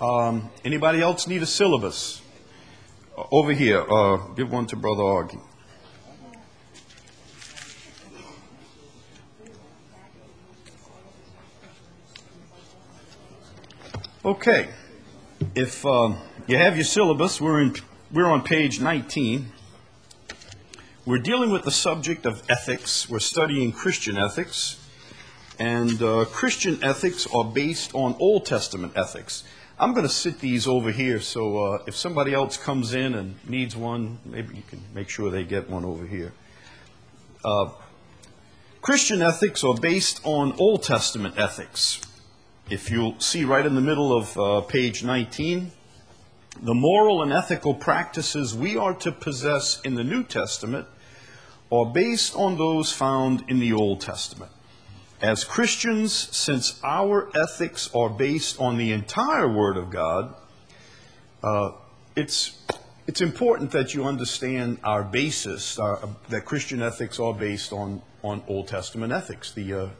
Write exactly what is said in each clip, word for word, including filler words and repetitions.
Um, anybody else need a syllabus? Uh, over here, uh, give one to Brother Augie. Okay, if um, you have your syllabus, we're in we're on page nineteen. We're dealing with the subject of ethics. We're studying Christian ethics, and uh, Christian ethics are based on Old Testament ethics. I'm going to sit these over here, so uh, if somebody else comes in and needs one, maybe you can make sure they get one over here. Uh, Christian ethics are based on Old Testament ethics. If you'll see right in the middle of uh, page nineteen, the moral and ethical practices we are to possess in the New Testament are based on those found in the Old Testament. As Christians, since our ethics are based on the entire Word of God, uh, it's, it's important that you understand our basis, our, that Christian ethics are based on, on Old Testament ethics, the uh,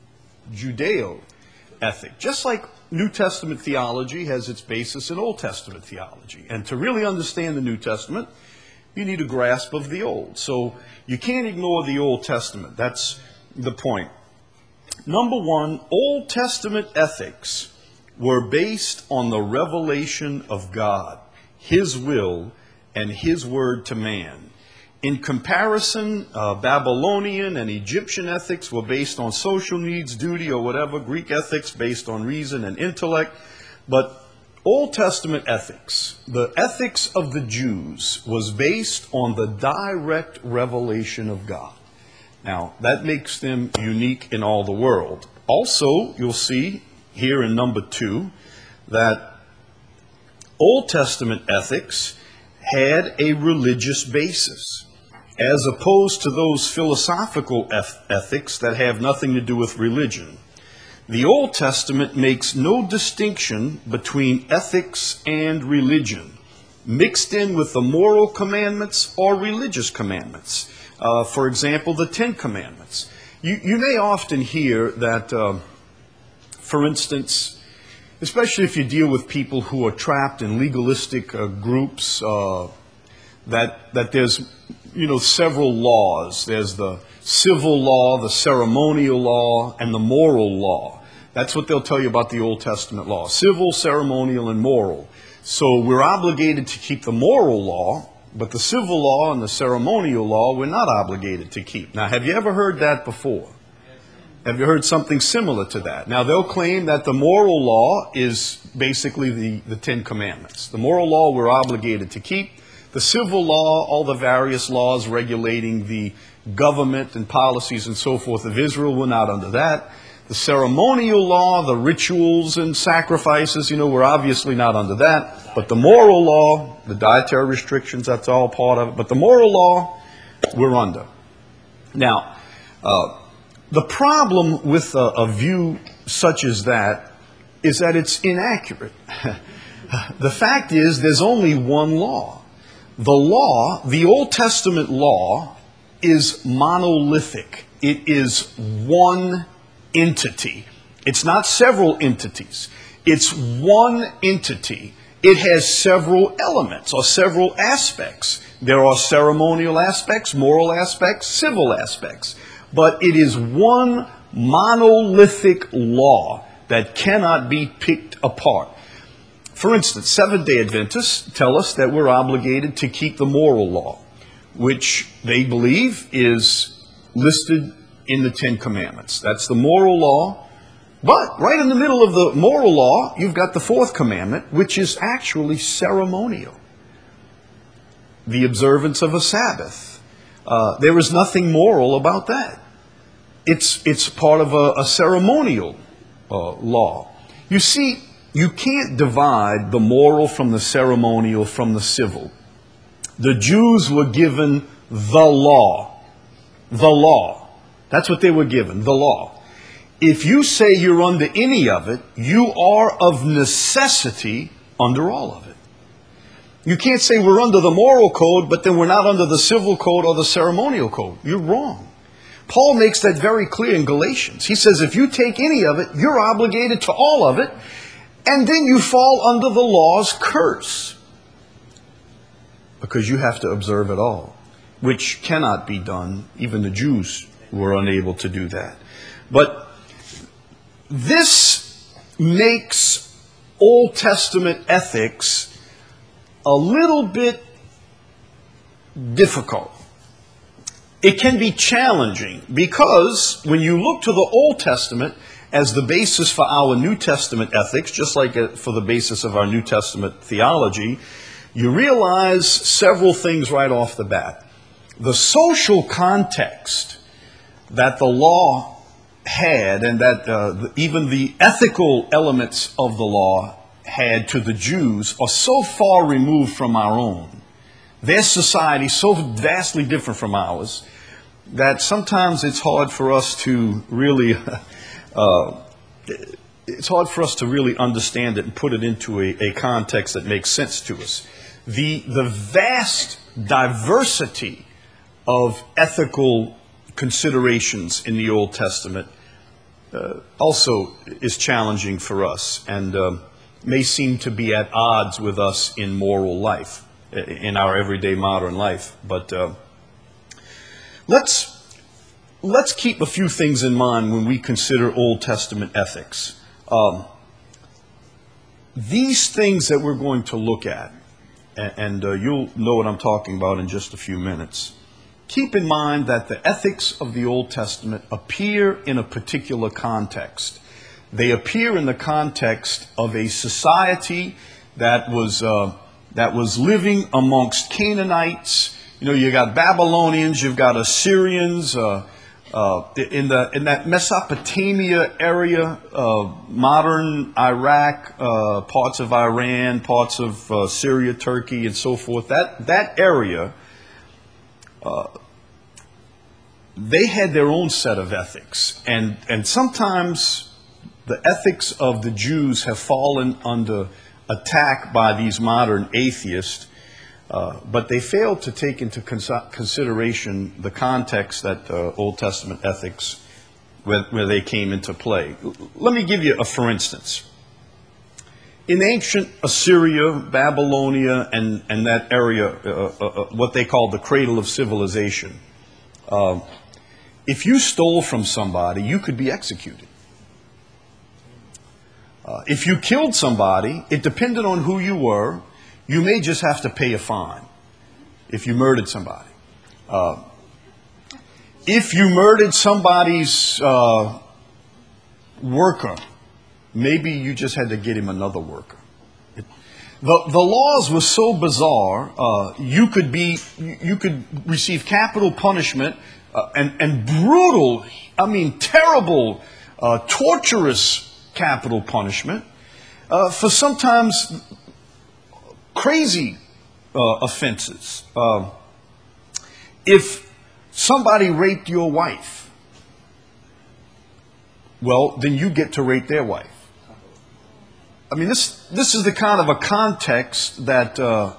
Judeo ethic. Just like New Testament theology has its basis in Old Testament theology. And to really understand the New Testament, you need a grasp of the Old. So you can't ignore the Old Testament. That's the point. Number one, Old Testament ethics were based on the revelation of God, His will, and His word to man. In comparison, uh, Babylonian and Egyptian ethics were based on social needs, duty, or whatever. Greek ethics based on reason and intellect. But Old Testament ethics, the ethics of the Jews, was based on the direct revelation of God. Now, that makes them unique in all the world. Also, you'll see here in number two that Old Testament ethics had a religious basis, as opposed to those philosophical ethics that have nothing to do with religion. The Old Testament makes no distinction between ethics and religion, mixed in with the moral commandments or religious commandments. Uh, for example, the Ten Commandments. You, you may often hear that, uh, for instance, especially if you deal with people who are trapped in legalistic uh, groups, uh, that that there's you know several laws. There's the civil law, the ceremonial law, and the moral law. That's what they'll tell you about the Old Testament law: civil, ceremonial, and moral. So we're obligated to keep the moral law, but the civil law and the ceremonial law we're not obligated to keep. Now, have you ever heard that before? Have you heard something similar to that? Now, they'll claim that the moral law is basically the, the Ten Commandments. The moral law we're obligated to keep. The civil law, all the various laws regulating the government and policies and so forth of Israel, we're not under that. The ceremonial law, the rituals and sacrifices, you know, we're obviously not under that. But the moral law, the dietary restrictions, that's all part of it. But the moral law, we're under. Now, uh, the problem with a, a view such as that is that it's inaccurate. The fact is, there's only one law. The law, the Old Testament law, is monolithic. It is one entity. It's not several entities. It's one entity. It has several elements or several aspects. There are ceremonial aspects, moral aspects, civil aspects. But it is one monolithic law that cannot be picked apart. For instance, Seventh-day Adventists tell us that we're obligated to keep the moral law, which they believe is listed in the Ten Commandments. That's the moral law. But right in the middle of the moral law, you've got the fourth commandment, which is actually ceremonial. The observance of a Sabbath. Uh, there is nothing moral about that. It's, it's part of a, a ceremonial uh, law. You see, you can't divide the moral from the ceremonial from the civil. The Jews were given the law. The law. That's what they were given, the law. If you say you're under any of it, you are of necessity under all of it. You can't say we're under the moral code, but then we're not under the civil code or the ceremonial code. You're wrong. Paul makes that very clear in Galatians. He says if you take any of it, you're obligated to all of it. And then you fall under the law's curse, because you have to observe it all, which cannot be done. Even the Jews were unable to do that. But this makes Old Testament ethics a little bit difficult. It can be challenging because when you look to the Old Testament as the basis for our New Testament ethics, just like for the basis of our New Testament theology, you realize several things right off the bat. The social context that the law had, and that uh, even the ethical elements of the law had to the Jews, are so far removed from our own. Their society so vastly different from ours that sometimes it's hard for us to really, uh, it's hard for us to really understand it and put it into a, a context that makes sense to us. The, the vast diversity of ethical considerations in the Old Testament uh, also is challenging for us, and uh, may seem to be at odds with us in moral life, in our everyday modern life. But uh, let's let's keep a few things in mind when we consider Old Testament ethics. Um, these things that we're going to look at, and, and uh, you'll know what I'm talking about in just a few minutes. Keep in mind that the ethics of the Old Testament appear in a particular context. They appear in the context of a society that was uh, that was living amongst Canaanites. You know, you got Babylonians, you've got Assyrians, uh, uh, in the in that Mesopotamia area, uh, modern Iraq, uh, parts of Iran, parts of uh, Syria, Turkey, and so forth. That that area. Uh, they had their own set of ethics, and and sometimes the ethics of the Jews have fallen under attack by these modern atheists, uh, but they failed to take into cons- consideration the context that uh, Old Testament ethics, where, where they came into play. Let me give you a for instance. In ancient Assyria, Babylonia, and, and that area, uh, uh, uh, what they called the cradle of civilization, uh, if you stole from somebody, you could be executed. Uh, if you killed somebody, it depended on who you were. You may just have to pay a fine if you murdered somebody. Uh, if you murdered somebody's uh, worker, maybe you just had to get him another worker. It, the, the laws were so bizarre. Uh, you could be, you could receive capital punishment uh, and, and brutal, I mean terrible, uh, torturous capital punishment uh, for sometimes crazy uh, offenses. Uh, if somebody raped your wife, well, then you get to rape their wife. I mean, this this is the kind of a context that uh,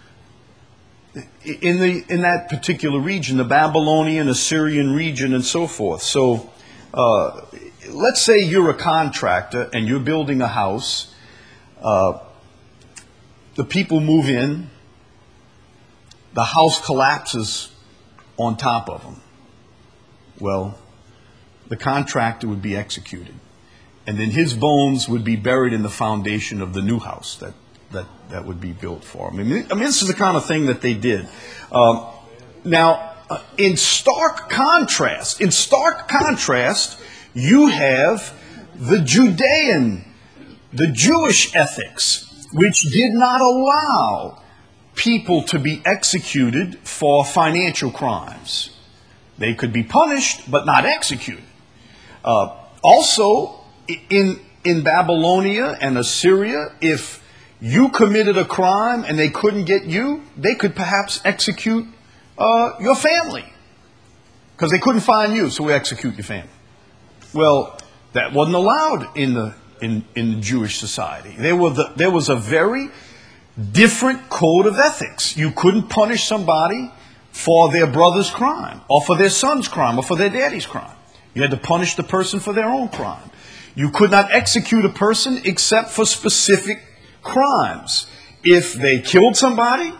in the in that particular region, the Babylonian, Assyrian region, and so forth. So, uh, let's say you're a contractor and you're building a house. Uh, the people move in. The house collapses on top of them. Well, the contractor would be executed. And then his bones would be buried in the foundation of the new house that, that, that would be built for him. I mean, I mean, this is the kind of thing that they did. Um, now, uh, in stark contrast, in stark contrast, you have the Judean, the Jewish ethics, which did not allow people to be executed for financial crimes. They could be punished, but not executed. Uh, also, in in Babylonia and Assyria, if you committed a crime and they couldn't get you, they could perhaps execute uh, your family. Because they couldn't find you, so we execute your family. Well, that wasn't allowed in the in, in the Jewish society. There, were the, there was a very different code of ethics. You couldn't punish somebody for their brother's crime, or for their son's crime, or for their daddy's crime. You had to punish the person for their own crime. You could not execute a person except for specific crimes. If they killed somebody,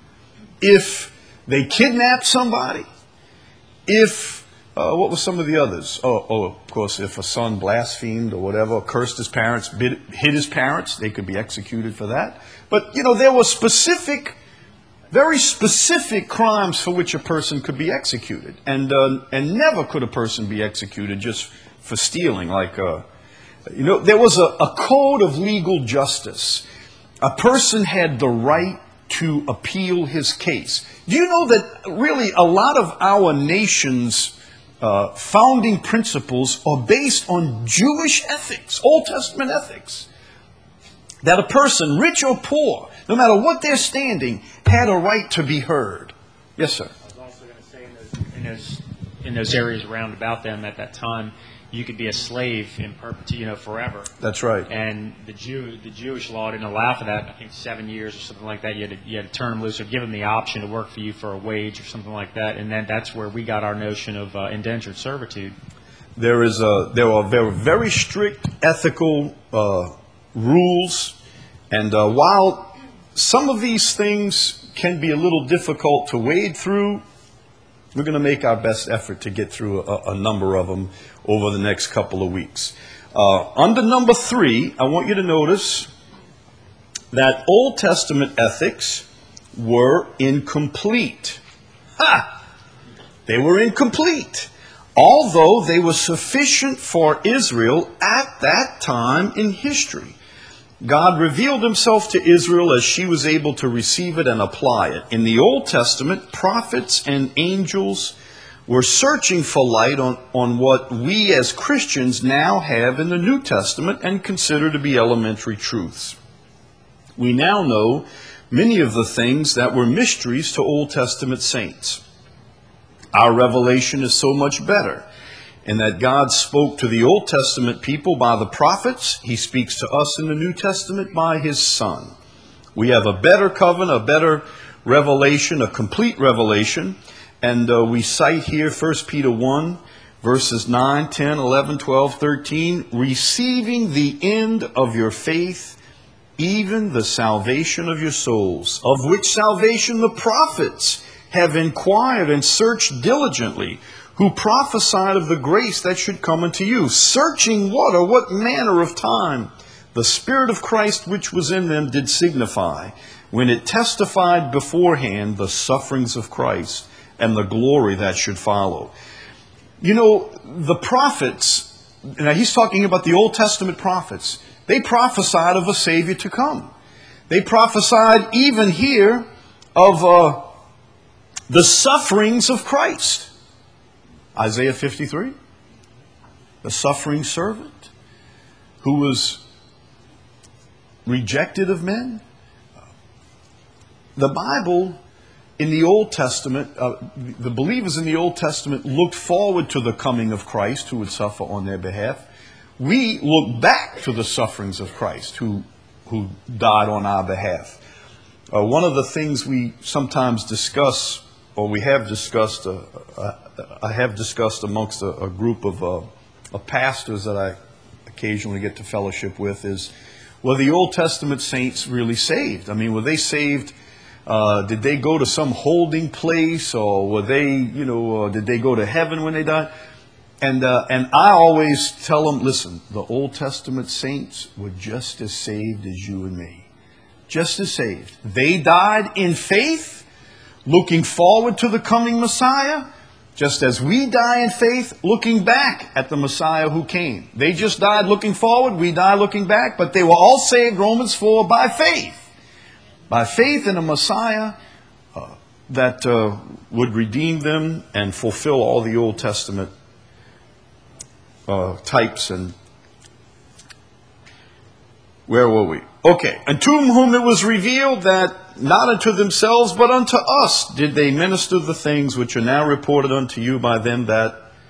if they kidnapped somebody, if, uh, what were some of the others? Oh, oh, of course, if a son blasphemed or whatever, cursed his parents, bit, hit his parents, they could be executed for that. But, you know, there were specific, very specific crimes for which a person could be executed. And uh, and never could a person be executed just for stealing. Like, uh, you know, there was a, a code of legal justice. A person had the right to appeal his case. Do you know that really a lot of our nation's uh, founding principles are based on Jewish ethics, Old Testament ethics? That a person, rich or poor, no matter what they're standing, had a right to be heard. Yes, sir. I was also going to say in those, in those in those areas around about them at that time, you could be a slave in perpetuity, you know, forever. That's right. And the Jew, the Jewish law didn't allow for that. I think seven years or something like that. You had to, you had to turn them loose or give them the option to work for you for a wage or something like that. And then that's where we got our notion of uh, indentured servitude. There is a there are very very strict ethical uh, rules, and uh, while some of these things can be a little difficult to wade through, we're going to make our best effort to get through a, a number of them over the next couple of weeks. Uh, under number three, I want you to notice that Old Testament ethics were incomplete. Ha! They were incomplete, although they were sufficient for Israel at that time in history. God revealed himself to Israel as she was able to receive it and apply it. In the Old Testament, prophets and angels were searching for light on, on what we as Christians now have in the New Testament and consider to be elementary truths. We now know many of the things that were mysteries to Old Testament saints. Our revelation is so much better in that God spoke to the Old Testament people by the prophets. He speaks to us in the New Testament by his Son. We have a better covenant, a better revelation, a complete revelation. And uh, we cite here First Peter one, verses nine, ten, eleven, twelve, thirteen, receiving the end of your faith, even the salvation of your souls, of which salvation the prophets have inquired and searched diligently, who prophesied of the grace that should come unto you, searching what or what manner of time the Spirit of Christ which was in them did signify, when it testified beforehand the sufferings of Christ and the glory that should follow. You know, the prophets, now he's talking about the Old Testament prophets, they prophesied of a Savior to come. They prophesied even here of uh, the sufferings of Christ. Isaiah fifty-three, the suffering servant who was rejected of men. The Bible in the Old Testament, uh, the believers in the Old Testament looked forward to the coming of Christ who would suffer on their behalf. We look back to the sufferings of Christ who, who died on our behalf. Uh, one of the things we sometimes discuss, or we have discussed, uh, uh, I have discussed amongst a, a group of, uh, of pastors that I occasionally get to fellowship with, is, were the Old Testament saints really saved? I mean, were they saved? Uh, did they go to some holding place, or were they, you know, uh, did they go to heaven when they died? And uh, and I always tell them, listen, the Old Testament saints were just as saved as you and me, just as saved. They died in faith, looking forward to the coming Messiah, just as we die in faith, looking back at the Messiah who came. They just died looking forward, we die looking back, but they were all saved, Romans four, by faith. By faith in a Messiah uh, that uh, would redeem them and fulfill all the Old Testament uh, types. And where were we? Okay. Unto whom it was revealed that not unto themselves, but unto us did they minister the things which are now reported unto you by them that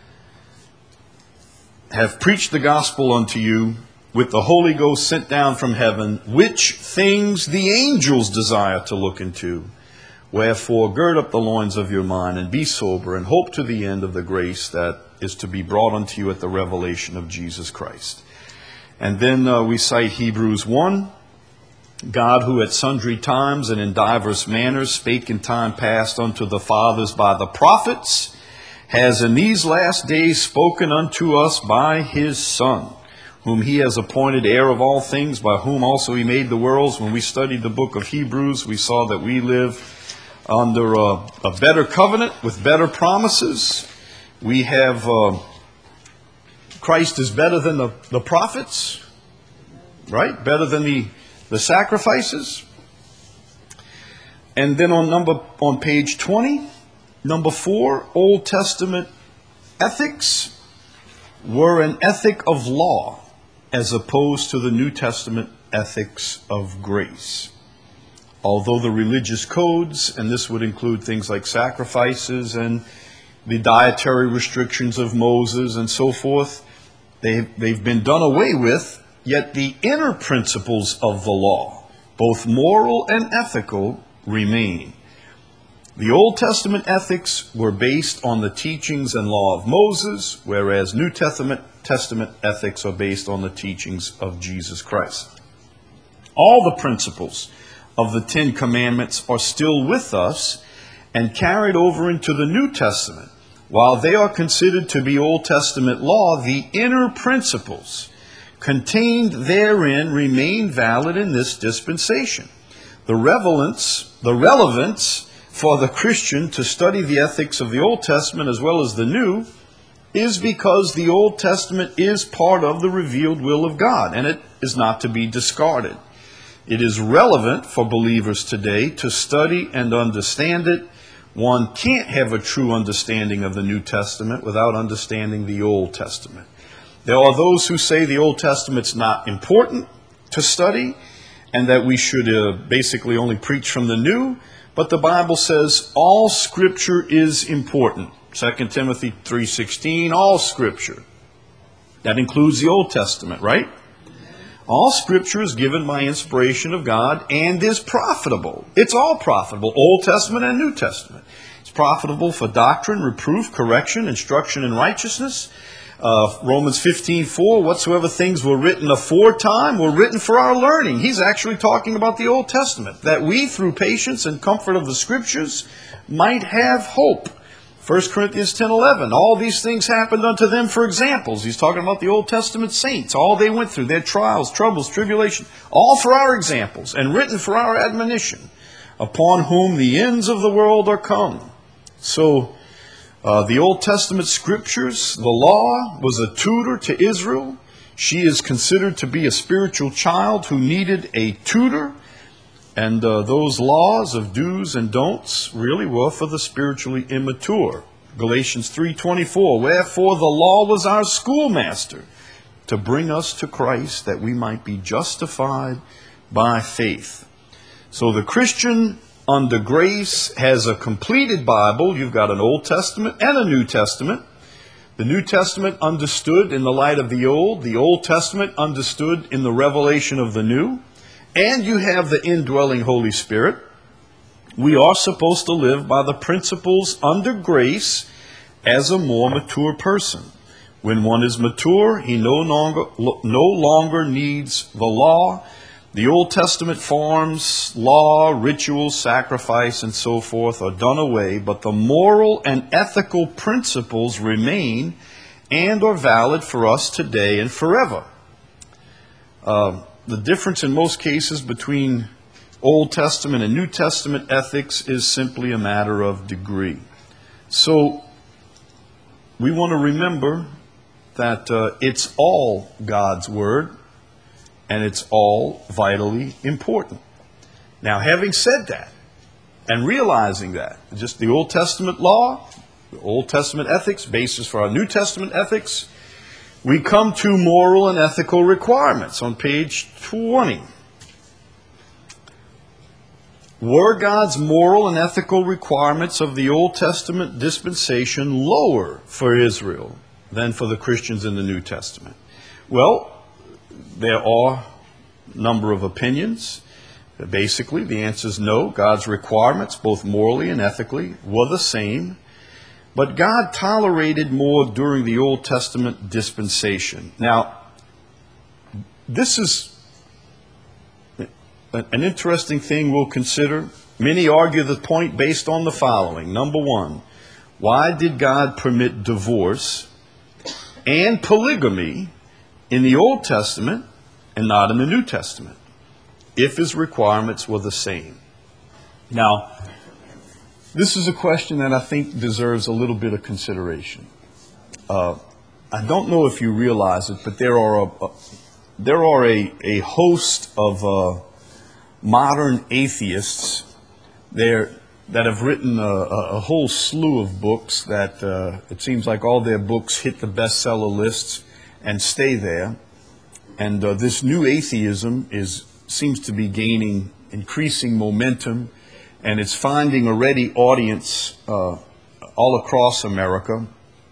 have preached the gospel unto you, with the Holy Ghost sent down from heaven, which things the angels desire to look into. Wherefore gird up the loins of your mind, and be sober, and hope to the end of the grace that is to be brought unto you at the revelation of Jesus Christ. And then uh, we cite Hebrews one. God, who at sundry times and in divers manners spake in time past unto the fathers by the prophets, has in these last days spoken unto us by his Son, whom he has appointed heir of all things, by whom also he made the worlds. When we studied the book of Hebrews, we saw that we live under a, a better covenant with better promises. We have uh, Christ is better than the, the prophets, right? Better than the, the sacrifices. And then on number on page twenty, number four, Old Testament ethics were an ethic of law as opposed to the New Testament ethics of grace. Although the religious codes, and this would include things like sacrifices and the dietary restrictions of Moses and so forth, they, they've been done away with, yet the inner principles of the law, both moral and ethical, remain. The Old Testament ethics were based on the teachings and law of Moses, whereas New Testament, Testament ethics are based on the teachings of Jesus Christ. All the principles of the Ten Commandments are still with us and carried over into the New Testament. While they are considered to be Old Testament law, the inner principles contained therein remain valid in this dispensation. The relevance, the relevance for the Christian to study the ethics of the Old Testament as well as the New is because the Old Testament is part of the revealed will of God, and it is not to be discarded. It is relevant for believers today to study and understand it. One can't have a true understanding of the New Testament without understanding the Old Testament. There are those who say the Old Testament's not important to study and that we should uh, basically only preach from the New. But the Bible says all Scripture is important. Second Timothy three sixteen, all Scripture. That includes the Old Testament, right? All Scripture is given by inspiration of God and is profitable. It's all profitable, Old Testament and New Testament. It's profitable for doctrine, reproof, correction, instruction in righteousness. Uh, Romans fifteen four, whatsoever things were written aforetime were written for our learning. He's actually talking about the Old Testament, that we, through patience and comfort of the Scriptures, might have hope. First Corinthians ten eleven, all these things happened unto them for examples. He's talking about the Old Testament saints, all they went through, their trials, troubles, tribulation, all for our examples and written for our admonition, upon whom the ends of the world are come. So, uh, the Old Testament Scriptures, the law, was a tutor to Israel. She is considered to be a spiritual child who needed a tutor. And uh, those laws of do's and don'ts really were for the spiritually immature. Galatians three twenty-four, wherefore the law was our schoolmaster to bring us to Christ that we might be justified by faith. So the Christian under grace has a completed Bible. You've got an Old Testament and a New Testament. The New Testament understood in the light of the Old. The Old Testament understood in the revelation of the New. And you have the indwelling Holy Spirit. We are supposed to live by the principles under grace as a more mature person. When one is mature, he no longer, no longer needs the law. The Old Testament forms, law, ritual, sacrifice, and so forth are done away, but the moral and ethical principles remain and are valid for us today and forever. Uh, The difference in most cases between Old Testament and New Testament ethics is simply a matter of degree. So we want to remember that uh, it's all God's Word and it's all vitally important. Now, having said that and realizing that, just the Old Testament law, the Old Testament ethics, basis for our New Testament ethics, we come to moral and ethical requirements on page twenty. Were God's moral and ethical requirements of the Old Testament dispensation lower for Israel than for the Christians in the New Testament? Well, there are a number of opinions. Basically, the answer is no. God's requirements, both morally and ethically, were the same. But God tolerated more during the Old Testament dispensation. Now, this is an interesting thing we'll consider. Many argue the point based on the following. Number one, why did God permit divorce and polygamy in the Old Testament and not in the New Testament, if his requirements were the same? Now, this is a question that I think deserves a little bit of consideration. Uh, I don't know if you realize it, but there are a, a there are a, a host of uh, modern atheists there that have written a, a, a whole slew of books that uh, it seems like all their books hit the bestseller lists and stay there. And uh, this new atheism is seems to be gaining increasing momentum, and it's finding a ready audience uh, all across America.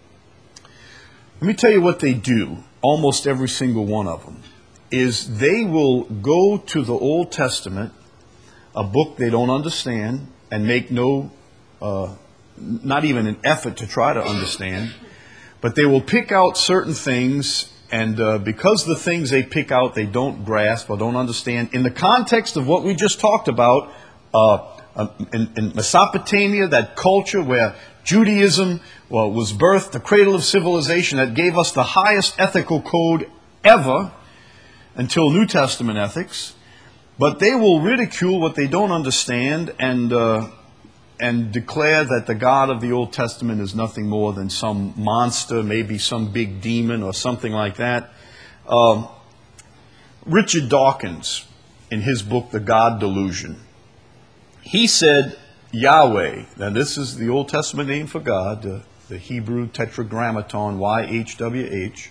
Let me tell you what they do, almost every single one of them, is they will go to the Old Testament, a book they don't understand, and make no, uh, not even an effort to try to understand, but they will pick out certain things, and uh, because the things they pick out they don't grasp or don't understand, in the context of what we just talked about, uh, in, in Mesopotamia, that culture where Judaism well, was birthed, the cradle of civilization that gave us the highest ethical code ever until New Testament ethics. But they will ridicule what they don't understand and uh, and declare that the God of the Old Testament is nothing more than some monster, maybe some big demon or something like that. Um, Richard Dawkins, in his book, The God Delusion, he said Yahweh, now this is the Old Testament name for God, uh, the Hebrew tetragrammaton, Y H W H.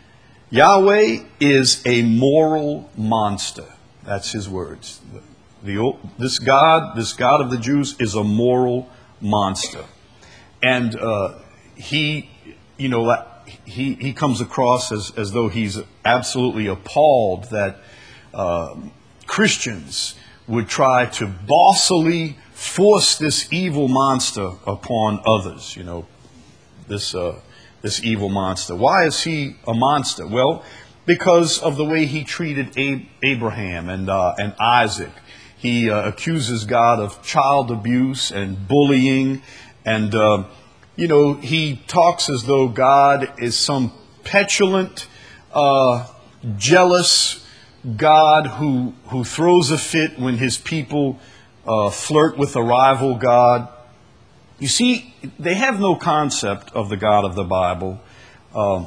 Yahweh is a moral monster. That's his words. The, the, this God, this God of the Jews, is a moral monster. And uh, he, you know, he, he comes across as, as though he's absolutely appalled that uh, Christians would try to bossily force this evil monster upon others, you know, this uh, this evil monster. Why is he a monster? Well, because of the way he treated Ab- Abraham and uh, and Isaac. He uh, accuses God of child abuse and bullying, and uh, you know, he talks as though God is some petulant, uh, jealous God who who throws a fit when his people uh, flirt with a rival God. You see, they have no concept of the God of the Bible. Uh,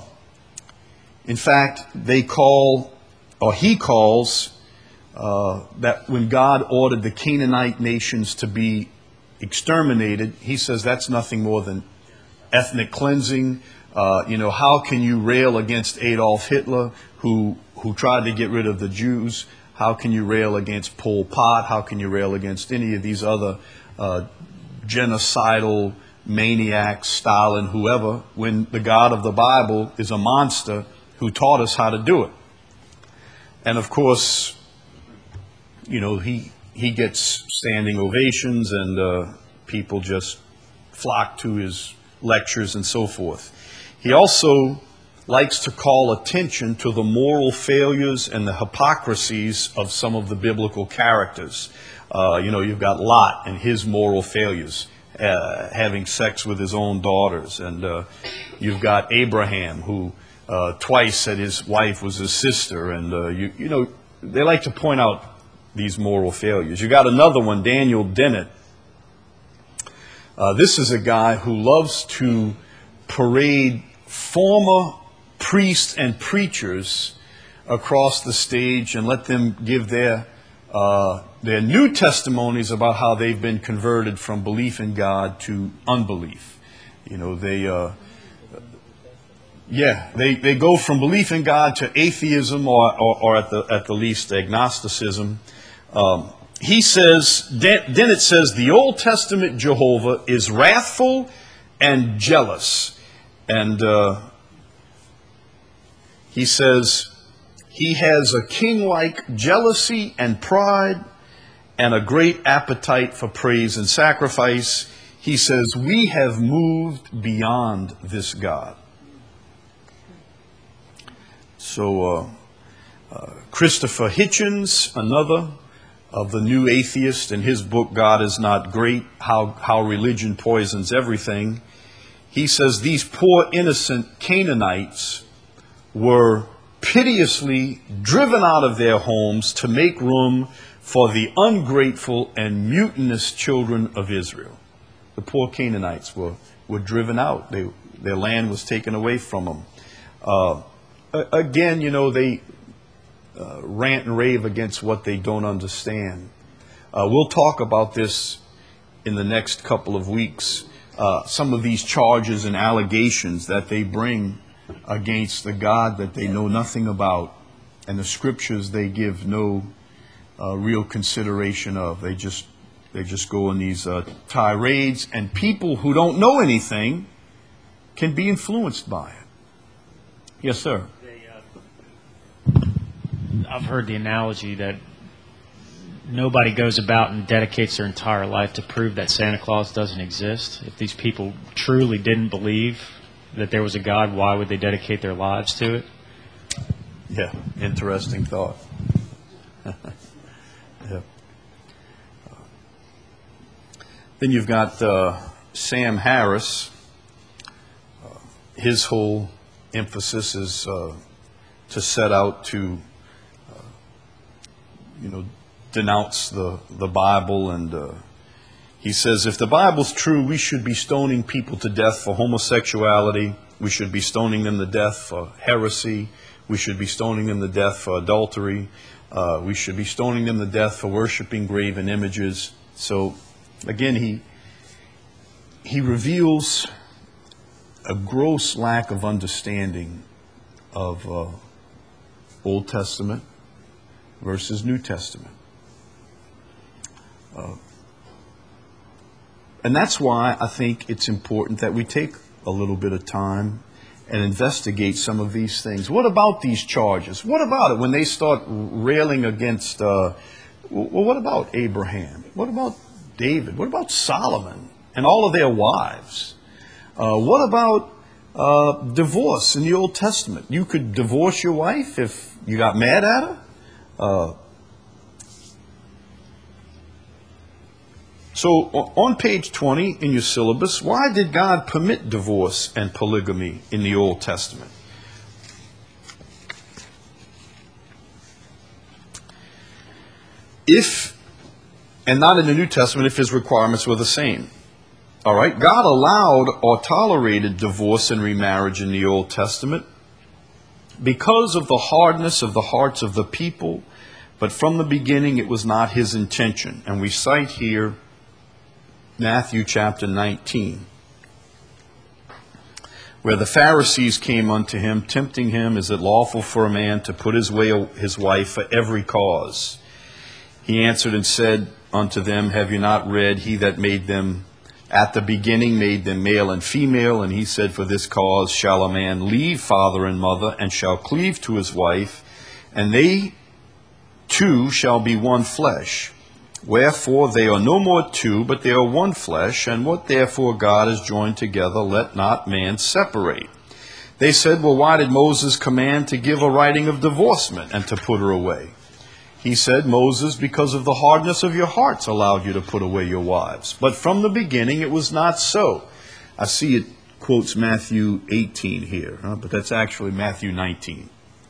in fact, they call, or he calls, uh, that when God ordered the Canaanite nations to be exterminated, he says that's nothing more than ethnic cleansing. Uh, you know, how can you rail against Adolf Hitler, who who tried to get rid of the Jews? How can you rail against Pol Pot? How can you rail against any of these other uh, genocidal maniacs, Stalin, whoever, when the God of the Bible is a monster who taught us how to do it? And of course, you know, he he gets standing ovations, and uh, people just flock to his lectures and so forth. He also likes to call attention to the moral failures and the hypocrisies of some of the biblical characters. Uh, you know, you've got Lot and his moral failures, uh, having sex with his own daughters. And uh, you've got Abraham, who uh, twice said his wife was his sister. And, uh, you, you know, they like to point out these moral failures. You got another one, Daniel Dennett. Uh, this is a guy who loves to parade former priests and preachers across the stage and let them give their uh, their new testimonies about how they've been converted from belief in God to unbelief. You know, they uh, yeah they, they go from belief in God to atheism, or or, or at the at the least agnosticism. Um, he says, Dennett says, the Old Testament Jehovah is wrathful and jealous. And uh, he says, he has a king-like jealousy and pride and a great appetite for praise and sacrifice. He says, we have moved beyond this God. So, uh, Uh, Christopher Hitchens, another of the new atheist, in his book, God is Not Great, How, How Religion Poisons Everything, he says these poor innocent Canaanites were piteously driven out of their homes to make room for the ungrateful and mutinous children of Israel. The poor Canaanites were, were driven out. They, their land was taken away from them. Uh, again, you know, they uh, rant and rave against what they don't understand. Uh, we'll talk about this in the next couple of weeks. Uh, some of these charges and allegations that they bring against the God that they know nothing about, and the scriptures they give no uh, real consideration of. They just they just go on these uh, tirades, and people who don't know anything can be influenced by it. Yes, sir. They, uh, I've heard the analogy that nobody goes about and dedicates their entire life to prove that Santa Claus doesn't exist. If these people truly didn't believe that there was a God, why would they dedicate their lives to it? Yeah, interesting thought. Yeah. Then you've got uh, Sam Harris. Uh, his whole emphasis is uh, to set out to, uh, you know, denounce the, the Bible, and uh, he says, if the Bible's true, we should be stoning people to death for homosexuality. We should be stoning them to death for heresy. We should be stoning them to death for adultery. Uh, we should be stoning them to death for worshiping graven images. So, again, he he reveals a gross lack of understanding of uh, Old Testament versus New Testament. Uh, And that's why I think it's important that we take a little bit of time and investigate some of these things. What about these charges? What about it when they start railing against, uh, well, what about Abraham? What about David? What about Solomon and all of their wives? Uh, what about uh, divorce in the Old Testament? You could divorce your wife if you got mad at her? Uh, So on page twenty in your syllabus, why did God permit divorce and polygamy in the Old Testament? If, and not in the New Testament, if his requirements were the same. All right, God allowed or tolerated divorce and remarriage in the Old Testament because of the hardness of the hearts of the people, but from the beginning it was not his intention. And we cite here Matthew chapter nineteen, where the Pharisees came unto him, tempting him, is it lawful for a man to put his way his wife for every cause? He answered and said unto them, have you not read, he that made them at the beginning made them male and female, and he said, for this cause shall a man leave father and mother, and shall cleave to his wife, and they two shall be one flesh. Wherefore they are no more two, but they are one flesh, and what therefore God has joined together, let not man separate. They said, well, why did Moses command to give a writing of divorcement and to put her away? He said, Moses, because of the hardness of your hearts, allowed you to put away your wives. But from the beginning it was not so. I see it quotes Matthew eighteen here, huh? But that's actually Matthew nineteen.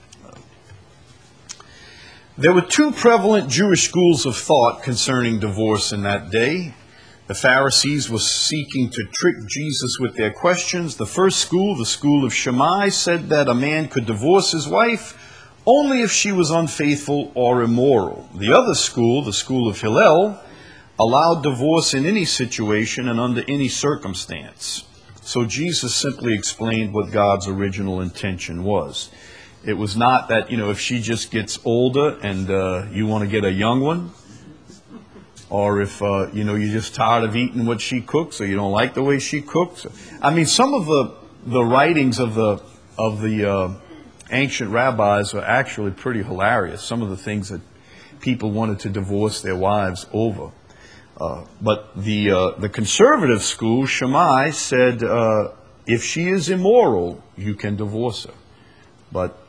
There were two prevalent Jewish schools of thought concerning divorce in that day. The Pharisees were seeking to trick Jesus with their questions. The first school, the school of Shammai, said that a man could divorce his wife only if she was unfaithful or immoral. The other school, the school of Hillel, allowed divorce in any situation and under any circumstance. So Jesus simply explained what God's original intention was. It was not that, you know, if she just gets older and uh, you want to get a young one, or if, uh, you know, you're just tired of eating what she cooks, or you don't like the way she cooks. I mean, some of the the writings of the of the uh, ancient rabbis are actually pretty hilarious. Some of the things that people wanted to divorce their wives over. Uh, but the uh, the conservative school, Shammai, said uh, if she is immoral, you can divorce her. But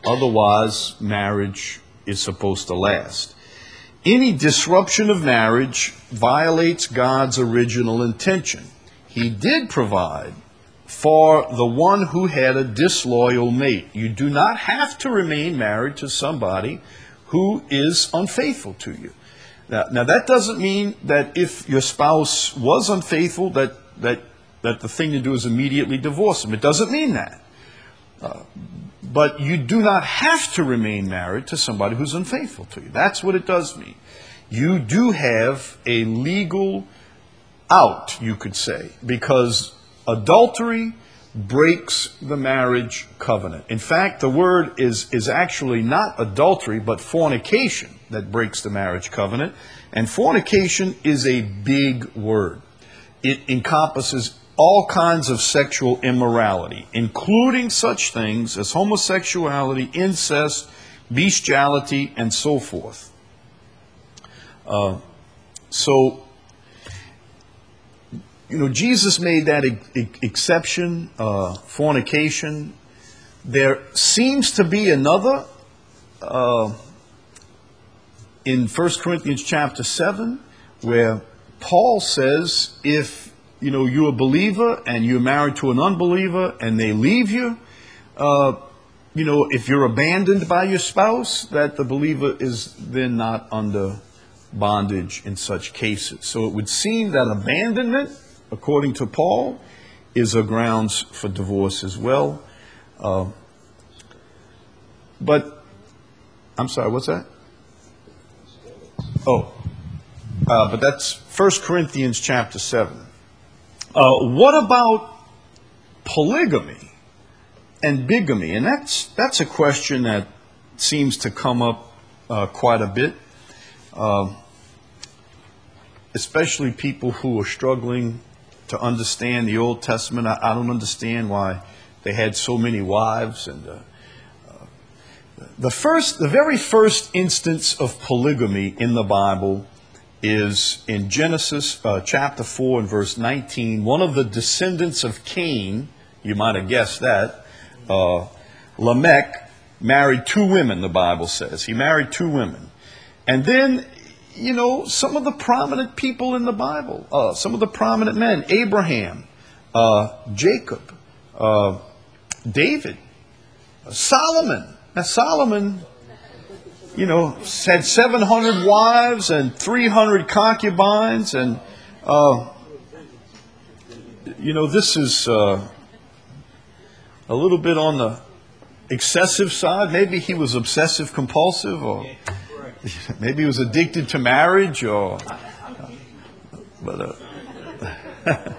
Otherwise, marriage is supposed to last. Any disruption of marriage violates God's original intention. He did provide for the one who had a disloyal mate. You do not have to remain married to somebody who is unfaithful to you. Now, now that doesn't mean that if your spouse was unfaithful, that, that, that the thing to do is immediately divorce them. It doesn't mean that. Uh, but you do not have to remain married to somebody who's unfaithful to you. That's what it does mean. You do have a legal out, you could say, because adultery breaks the marriage covenant. In fact, the word is, is actually not adultery, but fornication that breaks the marriage covenant. And fornication is a big word. It encompasses all kinds of sexual immorality, including such things as homosexuality, incest, bestiality, and so forth. Uh, so, you know, Jesus made that e- e- exception, uh, fornication. There seems to be another uh, in First Corinthians chapter seven, where Paul says if, you know, you're a believer and you're married to an unbeliever and they leave you, uh, you know, if you're abandoned by your spouse, that the believer is then not under bondage in such cases. So it would seem that abandonment, according to Paul, is a grounds for divorce as well. Uh, but, I'm sorry, what's that? Oh, uh, but that's First Corinthians chapter seven. Uh, what about polygamy and bigamy? And that's that's a question that seems to come up uh, quite a bit, uh, especially people who are struggling to understand the Old Testament. I, I don't understand why they had so many wives. And uh, uh, the first, the very first instance of polygamy in the Bible is in Genesis uh, chapter four and verse nineteen. One of the descendants of Cain, you might have guessed that, uh, Lamech, married two women, the Bible says. He married two women. And then, you know, some of the prominent people in the Bible, uh, some of the prominent men, Abraham, uh, Jacob, uh, David, uh, Solomon. Now, Solomon, you know, had seven hundred wives and three hundred concubines. And, uh, you know, this is uh, a little bit on the excessive side. Maybe he was obsessive compulsive, or maybe he was addicted to marriage, or... But uh,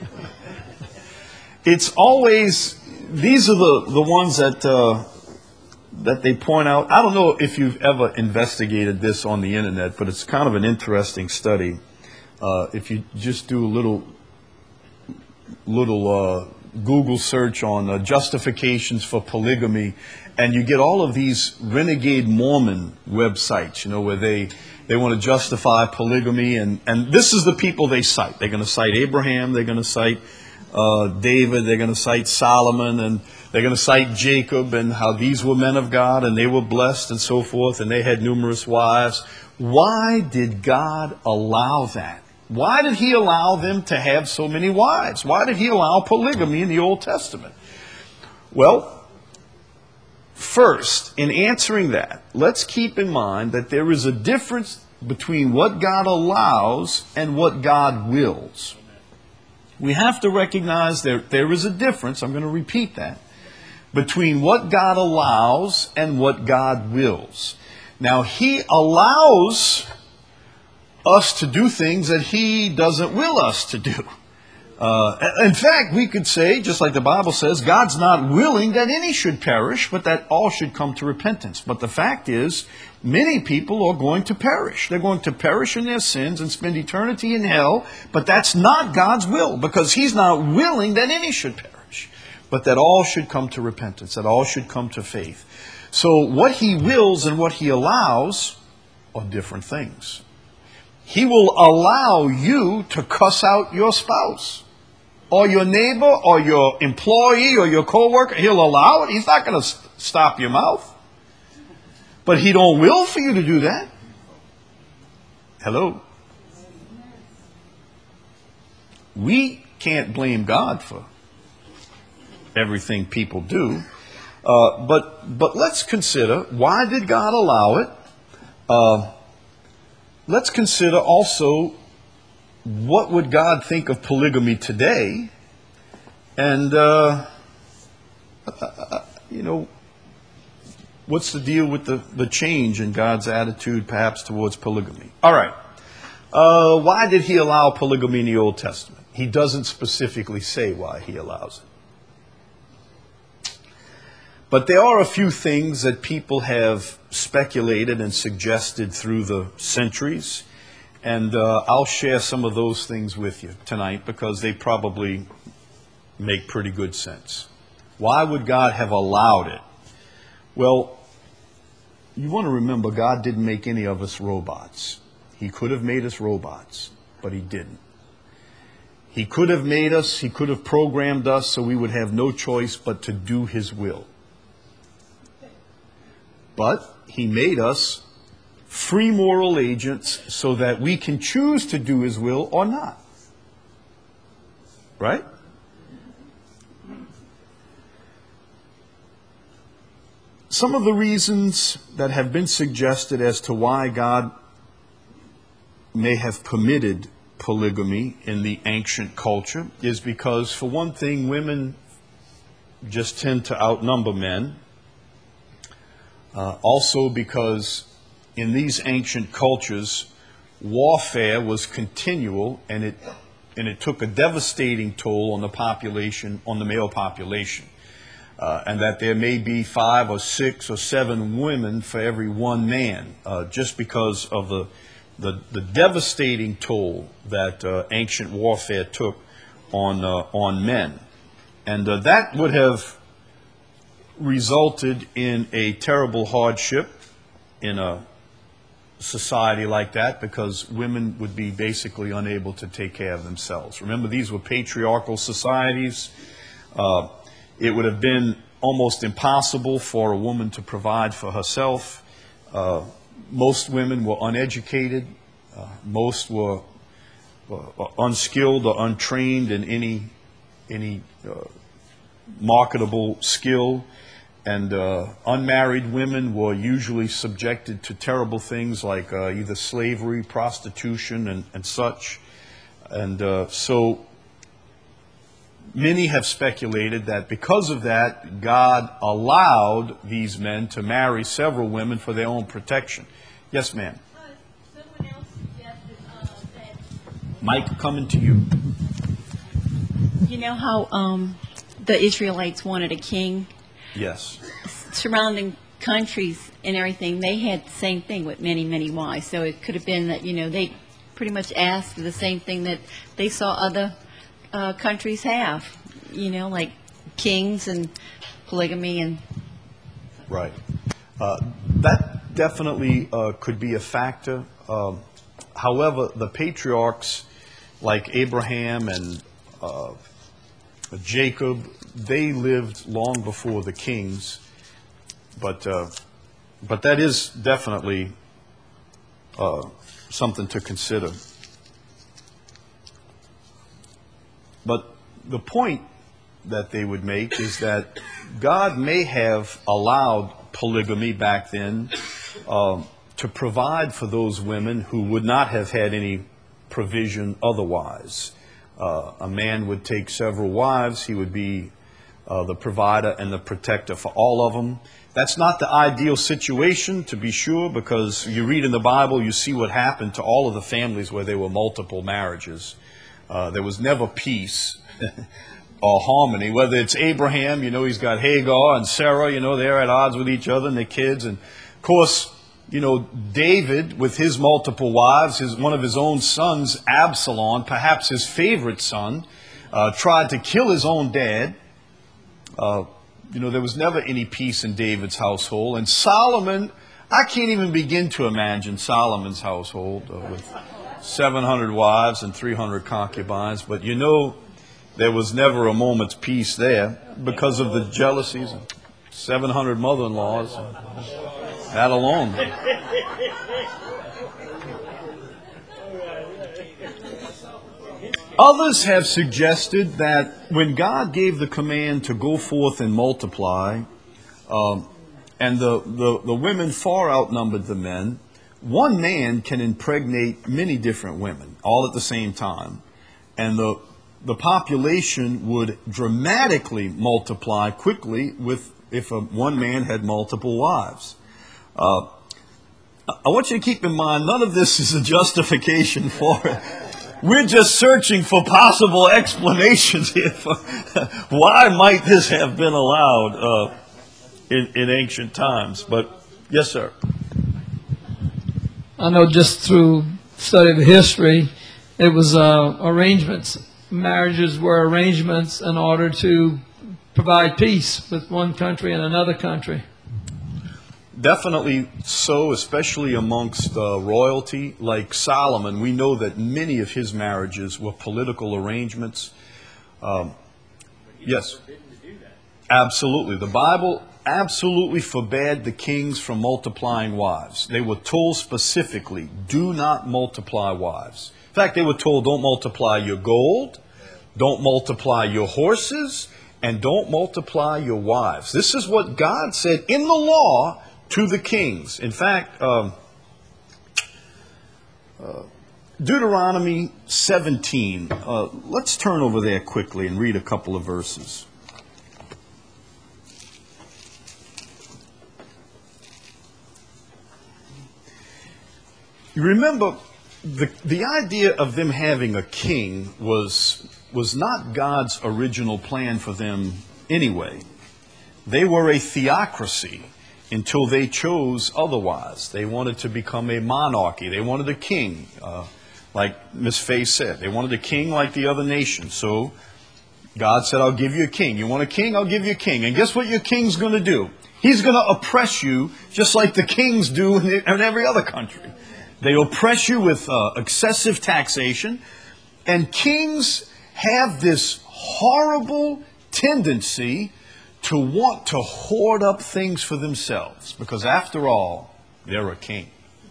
it's always... These are the, the ones that... Uh, that they point out. I don't know if you've ever investigated this on the internet, but it's kind of an interesting study. Uh, if you just do a little little uh, Google search on uh, justifications for polygamy, and you get all of these renegade Mormon websites, you know, where they, they want to justify polygamy, and, and this is the people they cite. They're going to cite Abraham, they're going to cite uh, David, they're going to cite Solomon, and they're going to cite Jacob and how these were men of God and they were blessed and so forth, and they had numerous wives. Why did God allow that? Why did he allow them to have so many wives? Why did he allow polygamy in the Old Testament? Well, first, in answering that, let's keep in mind that there is a difference between what God allows and what God wills. We have to recognize that there is a difference. I'm going to repeat that. Between what God allows and what God wills. Now, he allows us to do things that he doesn't will us to do. Uh, in fact, we could say, just like the Bible says, God's not willing that any should perish, but that all should come to repentance. But the fact is, many people are going to perish. They're going to perish in their sins and spend eternity in hell, but that's not God's will, because he's not willing that any should perish, but that all should come to repentance, that all should come to faith. So what he wills and what he allows are different things. He will allow you to cuss out your spouse, or your neighbor, or your employee, or your coworker. He'll allow it. He's not going to stop your mouth. But he don't will for you to do that. Hello? We can't blame God for everything people do. Uh, but but let's consider, why did God allow it? Uh, let's consider also, what would God think of polygamy today? And, uh, uh, you know, what's the deal with the, the change in God's attitude perhaps towards polygamy? All right. Uh, why did he allow polygamy in the Old Testament? He doesn't specifically say why he allows it. But there are a few things that people have speculated and suggested through the centuries. And uh, I'll share some of those things with you tonight because they probably make pretty good sense. Why would God have allowed it? Well, you want to remember, God didn't make any of us robots. He could have made us robots, but he didn't. He could have made us, he could have programmed us so we would have no choice but to do his will. But he made us free moral agents so that we can choose to do his will or not. Right? Some of the reasons that have been suggested as to why God may have permitted polygamy in the ancient culture is because, for one thing, women just tend to outnumber men. Uh, also because in these ancient cultures, warfare was continual, and it and it took a devastating toll on the population, on the male population. Uh, and that there may be five or six or seven women for every one man, uh, just because of the, the, the devastating toll that uh, ancient warfare took on, uh, on men. And uh, that would have resulted in a terrible hardship in a society like that, because women would be basically unable to take care of themselves. Remember, these were patriarchal societies. Uh, It would have been almost impossible for a woman to provide for herself. Uh, most women were uneducated. Uh, most were uh, unskilled or untrained in any any uh, marketable skill. And uh, unmarried women were usually subjected to terrible things like uh, either slavery, prostitution, and, and such. And uh, so many have speculated that because of that, God allowed these men to marry several women for their own protection. Yes, ma'am. Uh, someone else suggested uh, that. Mike, coming to you. You know how um, the Israelites wanted a king? Yes. Surrounding countries and everything, they had the same thing with many, many wives. So it could have been that, you know, they pretty much asked for the same thing that they saw other uh, countries have, you know, like kings and polygamy and... Right. Uh, that definitely uh, could be a factor. Um, however, the patriarchs like Abraham and uh, Jacob, they lived long before the kings, but uh, but that is definitely uh, something to consider. But the point that they would make is that God may have allowed polygamy back then uh, to provide for those women who would not have had any provision otherwise. Uh, a man would take several wives. He would be uh, the provider and the protector for all of them. That's not the ideal situation, to be sure, because you read in the Bible, you see what happened to all of the families where there were multiple marriages. Uh, there was never peace or harmony. Whether it's Abraham, you know, he's got Hagar, and Sarah, you know, they're at odds with each other and their kids. And, of course, you know, David, with his multiple wives, his, one of his own sons, Absalom, perhaps his favorite son, uh, tried to kill his own dad. Uh, you know, there was never any peace in David's household. And Solomon, I can't even begin to imagine Solomon's household uh, with seven hundred wives and three hundred concubines. But you know, there was never a moment's peace there because of the jealousies. seven hundred mother-in-laws. That alone. Others have suggested that when God gave the command to go forth and multiply, um, and the, the, the women far outnumbered the men, one man can impregnate many different women all at the same time. And the, the population would dramatically multiply quickly with if a, one man had multiple wives. Uh, I want you to keep in mind, none of this is a justification for it. We're just searching for possible explanations here for why might this have been allowed uh, in, in ancient times. But yes, sir. I know just through study of history, it was uh, arrangements. Marriages were arrangements in order to provide peace with one country and another country. Definitely so, especially amongst uh, royalty. Like Solomon, we know that many of his marriages were political arrangements. Um, yes, absolutely. The Bible absolutely forbade the kings from multiplying wives. They were told specifically, do not multiply wives. In fact, they were told, don't multiply your gold, don't multiply your horses, and don't multiply your wives. This is what God said in the law to the kings. In fact, um, uh, Deuteronomy seventeen. Uh, let's turn over there quickly and read a couple of verses. You remember, the, the idea of them having a king was, was not God's original plan for them anyway. They were a theocracy until they chose otherwise. They wanted to become a monarchy. They wanted a king, uh, like Miss Fay said. They wanted a king like the other nations. So God said, I'll give you a king. You want a king? I'll give you a king. And guess what your king's going to do? He's going to oppress you just like the kings do in, in every other country. They oppress you with uh, excessive taxation. And kings have this horrible tendency to want to hoard up things for themselves, because after all, they're a king.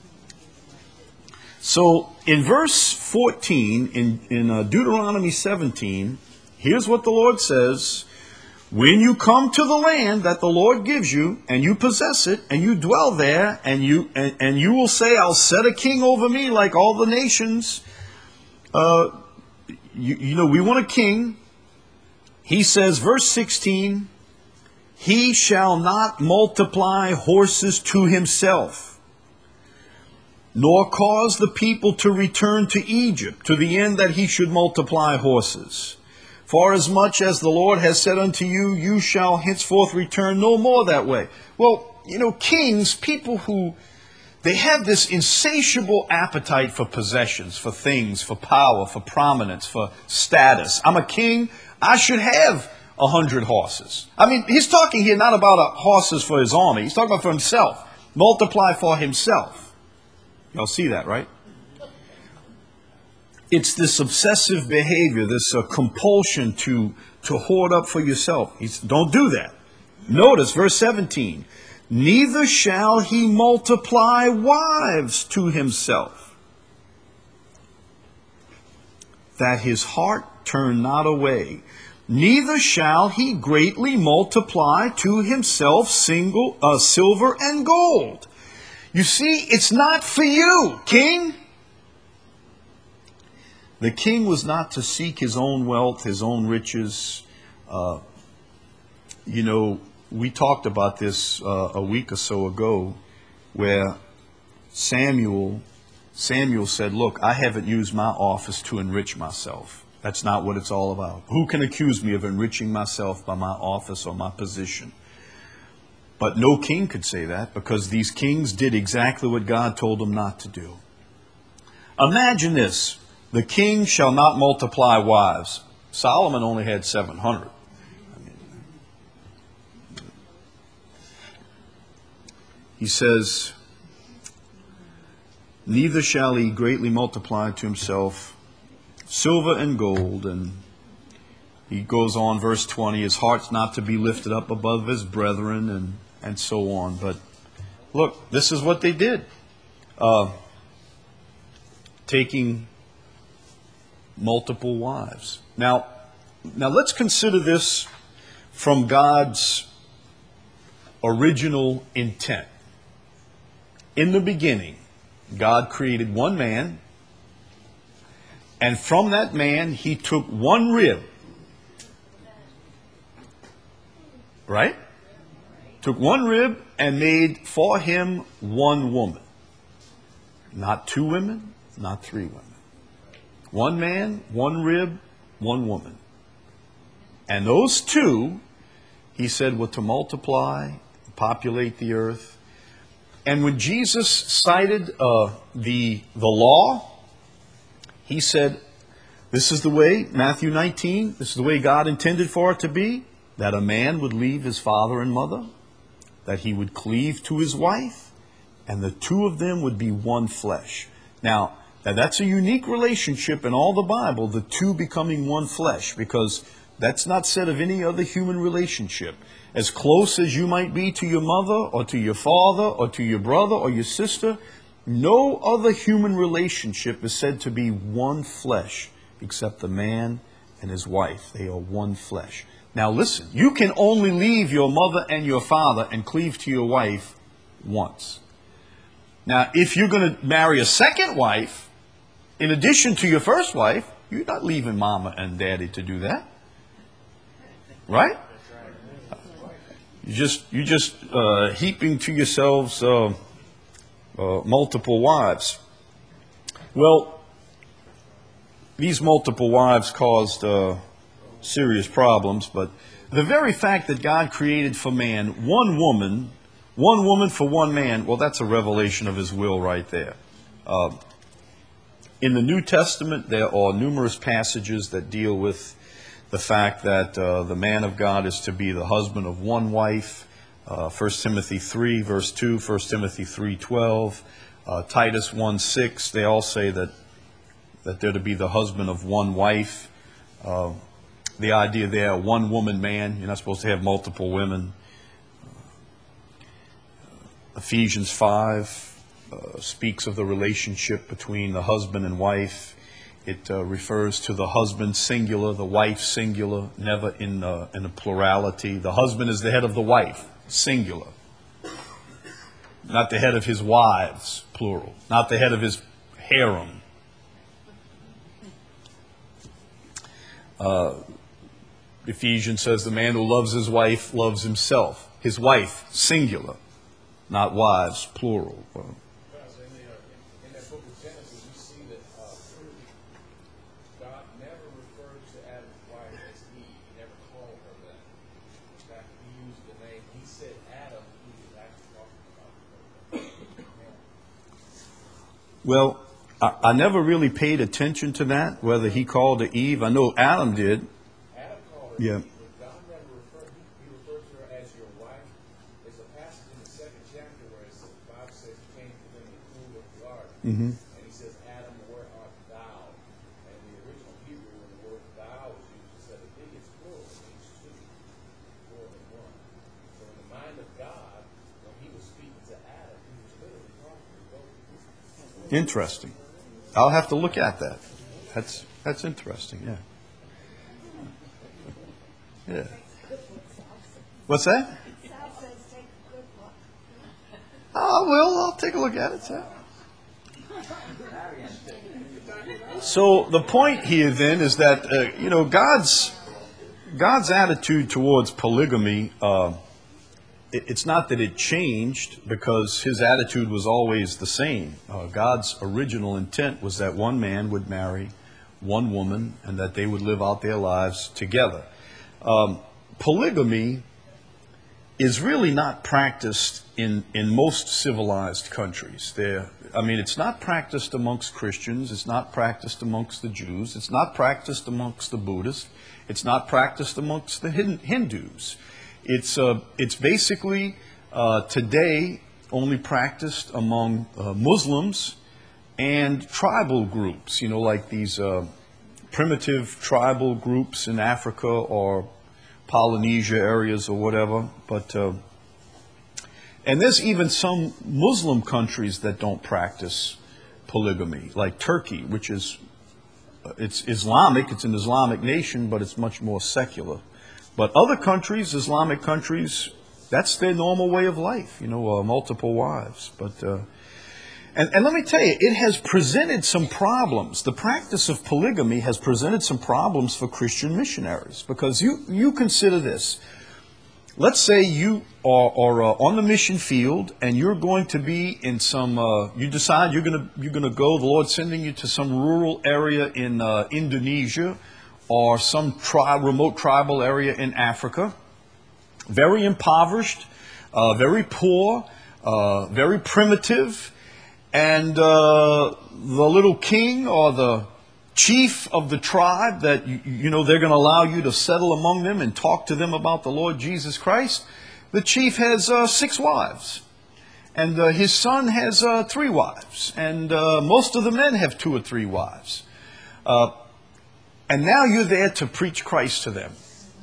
So in verse fourteen, in, in uh, Deuteronomy seventeen, here's what the Lord says. When you come to the land that the Lord gives you, and you possess it, and you dwell there, and you and, and you will say, I'll set a king over me like all the nations. Uh, you, you know, we want a king. He says, verse sixteen, he shall not multiply horses to himself, nor cause the people to return to Egypt, to the end that he should multiply horses. For as much as the Lord has said unto you, you shall henceforth return no more that way. Well, you know, kings, people who, they have this insatiable appetite for possessions, for things, for power, for prominence, for status. I'm a king, I should have a hundred horses. I mean, he's talking here not about a horses for his army. He's talking about for himself. Multiply for himself. Y'all see that, right? It's this obsessive behavior, this uh, compulsion to, to hoard up for yourself. He's, don't do that. Notice verse seventeen. Neither shall he multiply wives to himself, that his heart turn not away. Neither shall he greatly multiply to himself single uh, silver and gold. You see, it's not for you, king. The king was not to seek his own wealth, his own riches. Uh, you know, we talked about this uh, a week or so ago, where Samuel, Samuel said, look, I haven't used my office to enrich myself. That's not what it's all about. Who can accuse me of enriching myself by my office or my position? But no king could say that, because these kings did exactly what God told them not to do. Imagine this. The king shall not multiply wives. Solomon only had seven hundred. I mean, he says, neither shall he greatly multiply to himself silver and gold, and he goes on, verse twenty, his heart's not to be lifted up above his brethren, and, and so on. But look, this is what they did. Uh, taking multiple wives. Now, now let's consider this from God's original intent. In the beginning, God created one man, and from that man, he took one rib. Right? Took one rib and made for him one woman. Not two women, not three women. One man, one rib, one woman. And those two, he said, were to multiply, populate the earth. And when Jesus cited uh, the, the law, he said, this is the way, Matthew nineteen, this is the way God intended for it to be, that a man would leave his father and mother, that he would cleave to his wife, and the two of them would be one flesh. Now, now that's a unique relationship in all the Bible, the two becoming one flesh, because that's not said of any other human relationship. As close as you might be to your mother or to your father or to your brother or your sister, no other human relationship is said to be one flesh except the man and his wife. They are one flesh. Now listen, you can only leave your mother and your father and cleave to your wife once. Now, if you're going to marry a second wife, in addition to your first wife, you're not leaving mama and daddy to do that. Right? You just, you're just uh, heaping to yourselves uh, uh, multiple wives. Well, these multiple wives caused uh, serious problems, but the very fact that God created for man one woman, one woman for one man, well, that's a revelation of his will right there. Uh, in the New Testament, there are numerous passages that deal with the fact that uh, the man of God is to be the husband of one wife. Uh, First Timothy three, verse two, First Timothy three twelve, uh, Titus one six, they all say that, that they're to be the husband of one wife. Uh, the idea there, one woman man, you're not supposed to have multiple women. Ephesians five uh, speaks of the relationship between the husband and wife. It uh, refers to the husband singular, the wife singular, never in, uh, in a plurality. The husband is the head of the wife, singular. Not the head of his wives, plural. Not the head of his harem. Uh, Ephesians says the man who loves his wife loves himself. His wife, singular, not wives, plural. Uh, in that book of Genesis, we see that uh, God never referred to Adam's wife as Eve. He never called her that. In fact, he used the name, he said Adam, he was actually talking about her. Well, I, I never really paid attention to that, whether he called her Eve. I know Adam did. Adam called her Yeah. Eve, but God never referred, he, he referred to her as your wife. There's a passage in the second chapter where it says, the Bible says, he came to them in the cool of the garden. Mm-hmm. And he says, Adam, where art thou? And the original Hebrew, when the word thou is used, it said, I think it's plural, it means two, more than one. So in the mind of God, when he was speaking to Adam, he was literally talking to both. Interesting. I'll have to look at that. That's that's interesting, yeah. Yeah. What's that? Oh, well, I'll take a look at it, sir. So the point here then is that, uh, you know, God's God's attitude towards polygamy, uh, it, it's not that it changed, because his attitude was always the same. Uh, God's original intent was that one man would marry one woman and that they would live out their lives together. Um, polygamy is really not practiced in, in most civilized countries. There, I mean, it's not practiced amongst Christians. It's not practiced amongst the Jews. It's not practiced amongst the Buddhists. It's not practiced amongst the Hindus. It's, uh, it's basically uh, today only practiced among uh, Muslims and tribal groups, you know, like these uh, primitive tribal groups in Africa or Polynesia areas or whatever. But uh, and there's even some Muslim countries that don't practice polygamy, like Turkey, which is it's Islamic. It's an Islamic nation, but it's much more secular. But other countries, Islamic countries, that's their normal way of life. You know, uh, multiple wives. But uh, And, and let me tell you, it has presented some problems. The practice of polygamy has presented some problems for Christian missionaries. Because you, you consider this. Let's say you are, are uh, on the mission field and you're going to be in some, uh, you decide you're going to you're going to go, the Lord's sending you to some rural area in uh, Indonesia or some tri- remote tribal area in Africa. Very impoverished, uh, very poor, uh, very primitive. And uh, the little king or the chief of the tribe that, you, you know, they're going to allow you to settle among them and talk to them about the Lord Jesus Christ. The chief has uh, six wives. And uh, his son has uh, three wives. And uh, most of the men have two or three wives. Uh, and now you're there to preach Christ to them.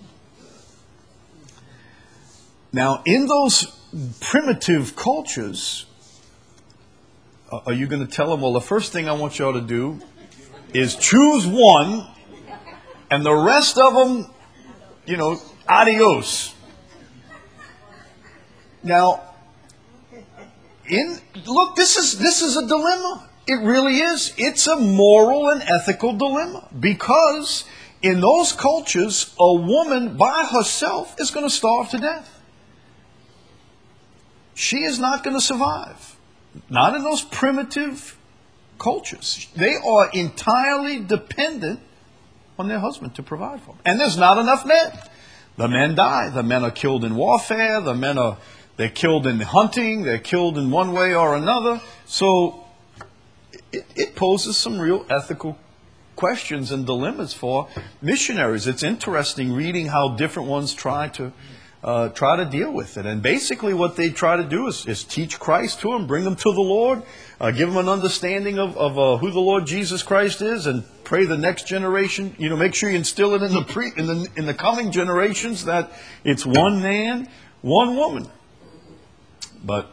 Now, in those primitive cultures, are you going to tell them, well, the first thing I want y'all to do is choose one, and the rest of them, you know, adios. Now, in look, this is this is a dilemma. It really is. It's a moral and ethical dilemma. Because in those cultures, a woman by herself is going to starve to death. She is not going to survive. Not in those primitive cultures. They are entirely dependent on their husband to provide for them. And there's not enough men. The men die. The men are killed in warfare. The men are they're killed in hunting. They're killed in one way or another. So it, it poses some real ethical questions and dilemmas for missionaries. It's interesting reading how different ones try to Uh, try to deal with it. And basically what they try to do is, is teach Christ to them, bring them to the Lord, uh, give them an understanding of, of uh, who the Lord Jesus Christ is, and pray the next generation, you know, make sure you instill it in the, pre, in the, in the coming generations that it's one man, one woman. But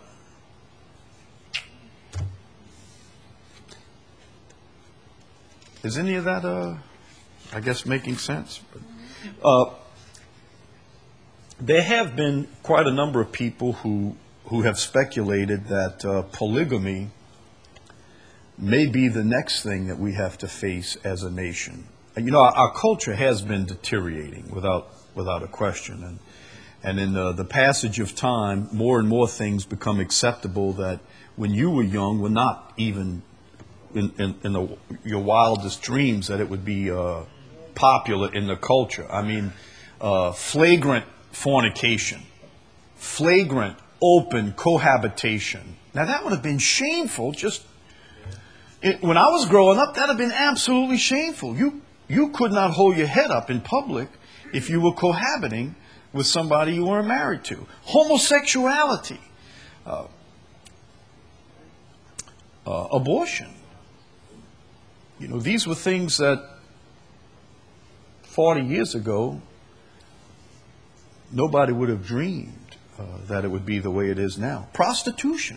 is any of that, uh, I guess, making sense? But, uh, There have been quite a number of people who who have speculated that uh, polygamy may be the next thing that we have to face as a nation. And, you know, our, our culture has been deteriorating without without a question, and and in the, the passage of time, more and more things become acceptable that when you were young were not even in in, in the, your wildest dreams that it would be uh, popular in the culture. I mean, uh, flagrant fornication, flagrant, open cohabitation. Now that would have been shameful. Just it, when I was growing up, that would have been absolutely shameful. You you could not hold your head up in public if you were cohabiting with somebody you weren't married to. Homosexuality, uh, uh, abortion. You know, these were things that forty years ago nobody would have dreamed uh, that it would be the way it is now. Prostitution.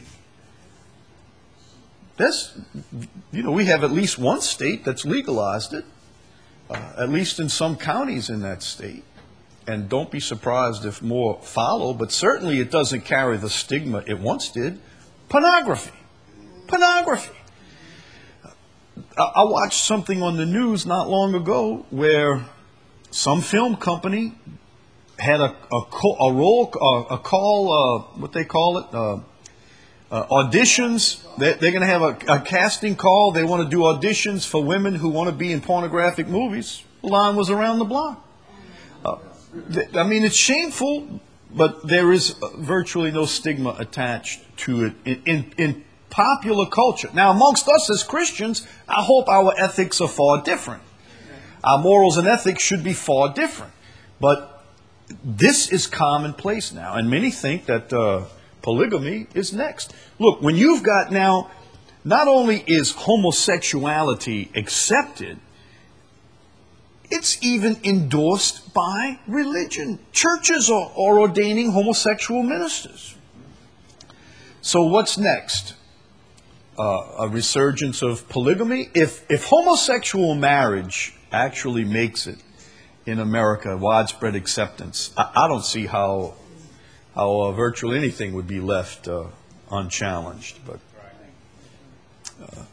That's, you know, we have at least one state that's legalized it, uh, at least in some counties in that state. And don't be surprised if more follow, but certainly it doesn't carry the stigma it once did. Pornography. Pornography. I, I watched something on the news not long ago where some film company had a a, a roll a, a call uh, what they call it uh, uh, auditions. They, they're going to have a, a casting call. They want to do auditions for women who want to be in pornographic movies. The line was around the block. Uh, th- I mean, it's shameful, but there is virtually no stigma attached to it in, in in popular culture. Now, amongst us as Christians, I hope our ethics are far different. Our morals and ethics should be far different, but this is commonplace now, and many think that uh, polygamy is next. Look, when you've got now, not only is homosexuality accepted, It's even endorsed by religion. Churches are, are ordaining homosexual ministers. So what's next? Uh, a resurgence of polygamy? If, if homosexual marriage actually makes it in America, widespread acceptance, I, I don't see how, how uh, virtually anything would be left uh, unchallenged. But uh,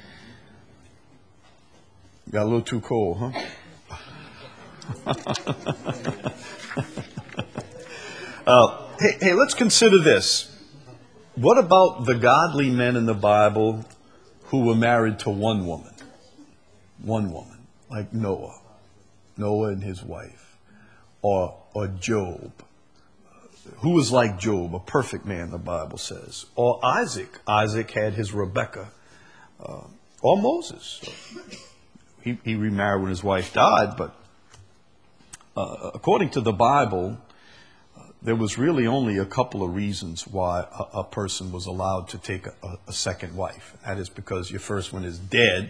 got a little too cold, huh? uh, hey, hey, let's consider this. What about the godly men in the Bible who were married to one woman? One woman, like Noah. Noah and his wife. Or, or Job. Who was like Job, a perfect man, the Bible says. Or Isaac. Isaac had his Rebekah. Uh, or Moses. He, he remarried when his wife died, but uh, according to the Bible, uh, there was really only a couple of reasons why a, a person was allowed to take a, a second wife. That is because your first one is dead,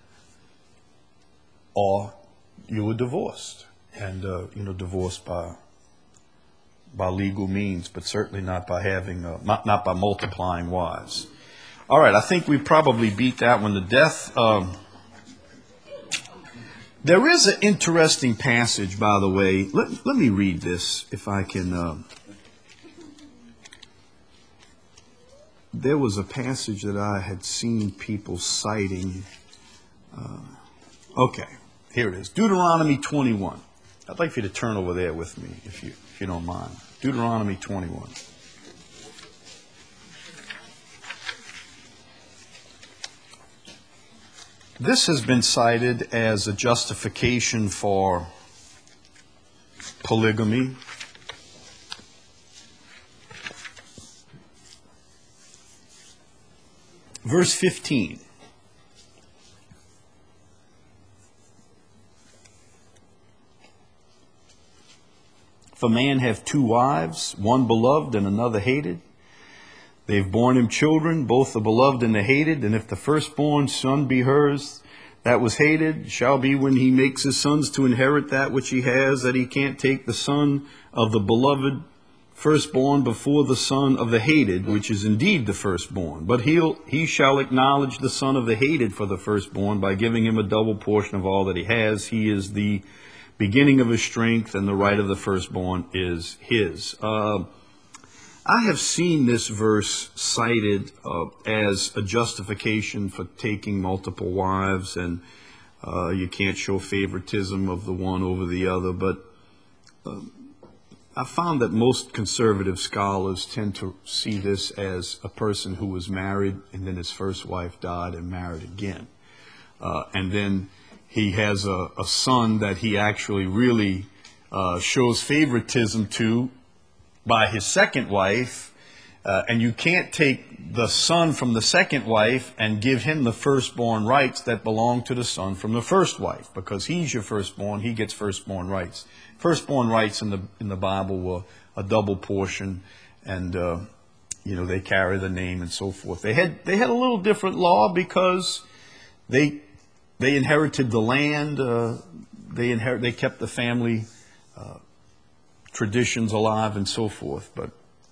or you were divorced, and uh, you know, divorced by by legal means, but certainly not by having uh, not not by multiplying wives. All right, I think we probably beat that one to death. Um, There is an interesting passage, by the way. Let, let me read this, if I can. Uh, there was a passage that I had seen people citing. Uh, okay, here it is. Deuteronomy twenty-one. I'd like for you to turn over there with me, if you, if you don't mind. Deuteronomy twenty-one. This has been cited as a justification for polygamy. Verse fifteen. If a man have two wives, one beloved and another hated, they've borne him children, both the beloved and the hated, and if the firstborn son be hers, that was hated, shall be when he makes his sons to inherit that which he has, that he can't take the son of the beloved firstborn before the son of the hated, which is indeed the firstborn. But he'll, he shall acknowledge the son of the hated for the firstborn by giving him a double portion of all that he has. He is the beginning of his strength, and the right of the firstborn is his. Uh, I have seen this verse cited uh, as a justification for taking multiple wives, and uh, you can't show favoritism of the one over the other. But uh, I found that most conservative scholars tend to see this as a person who was married and then his first wife died and married again. Uh, and then he has a, a son that he actually really uh, shows favoritism to by his second wife, uh, and you can't take the son from the second wife and give him the firstborn rights that belong to the son from the first wife, because he's your firstborn, he gets firstborn rights. Firstborn rights in the in the Bible were a double portion, and uh, you know, they carry the name and so forth. They had they had a little different law because they they inherited the land, uh, they inherit they kept the family Uh, traditions alive and so forth. But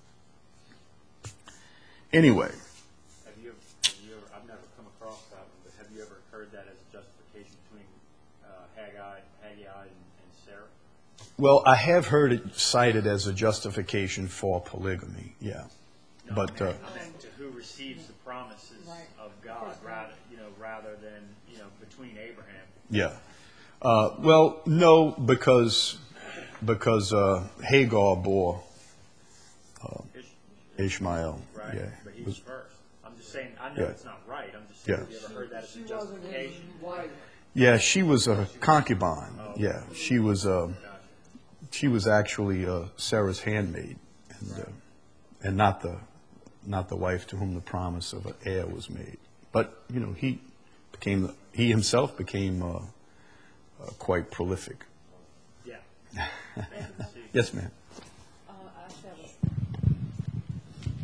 anyway. Have you, have you ever, I've never come across that one, but have you ever heard that as a justification between uh, Haggai, Haggai and, and Sarah? Well, I have heard it cited as a justification for polygamy, yeah. No, but I uh, mean, I mean, to who receives the promises of God, rather you know, rather than you know, between Abraham. yeah. Uh, well, no, because because uh, Hagar bore uh, Ishmael. Right, Yeah. but he was first. I'm just saying, I know Yeah. it's not right. I'm just saying, Yeah. have you ever heard that as a justification? Yeah, she was a concubine. Yeah, she was uh, she was actually uh, Sarah's handmaid, and uh, and not the not the wife to whom the promise of an heir was made. But you know, he became the, he himself became uh, uh, quite prolific. Yeah. Yes, ma'am.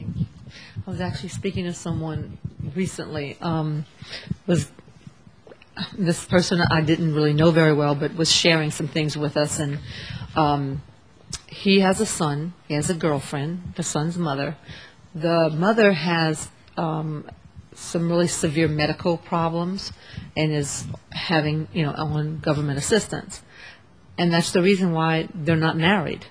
I was actually speaking to someone recently. Um, was this person I didn't really know very well, but was sharing some things with us, and um, he has a son. He has a girlfriend, the son's mother. The mother has um, some really severe medical problems and is having, you know, on government assistance. And that's the reason why they're not married.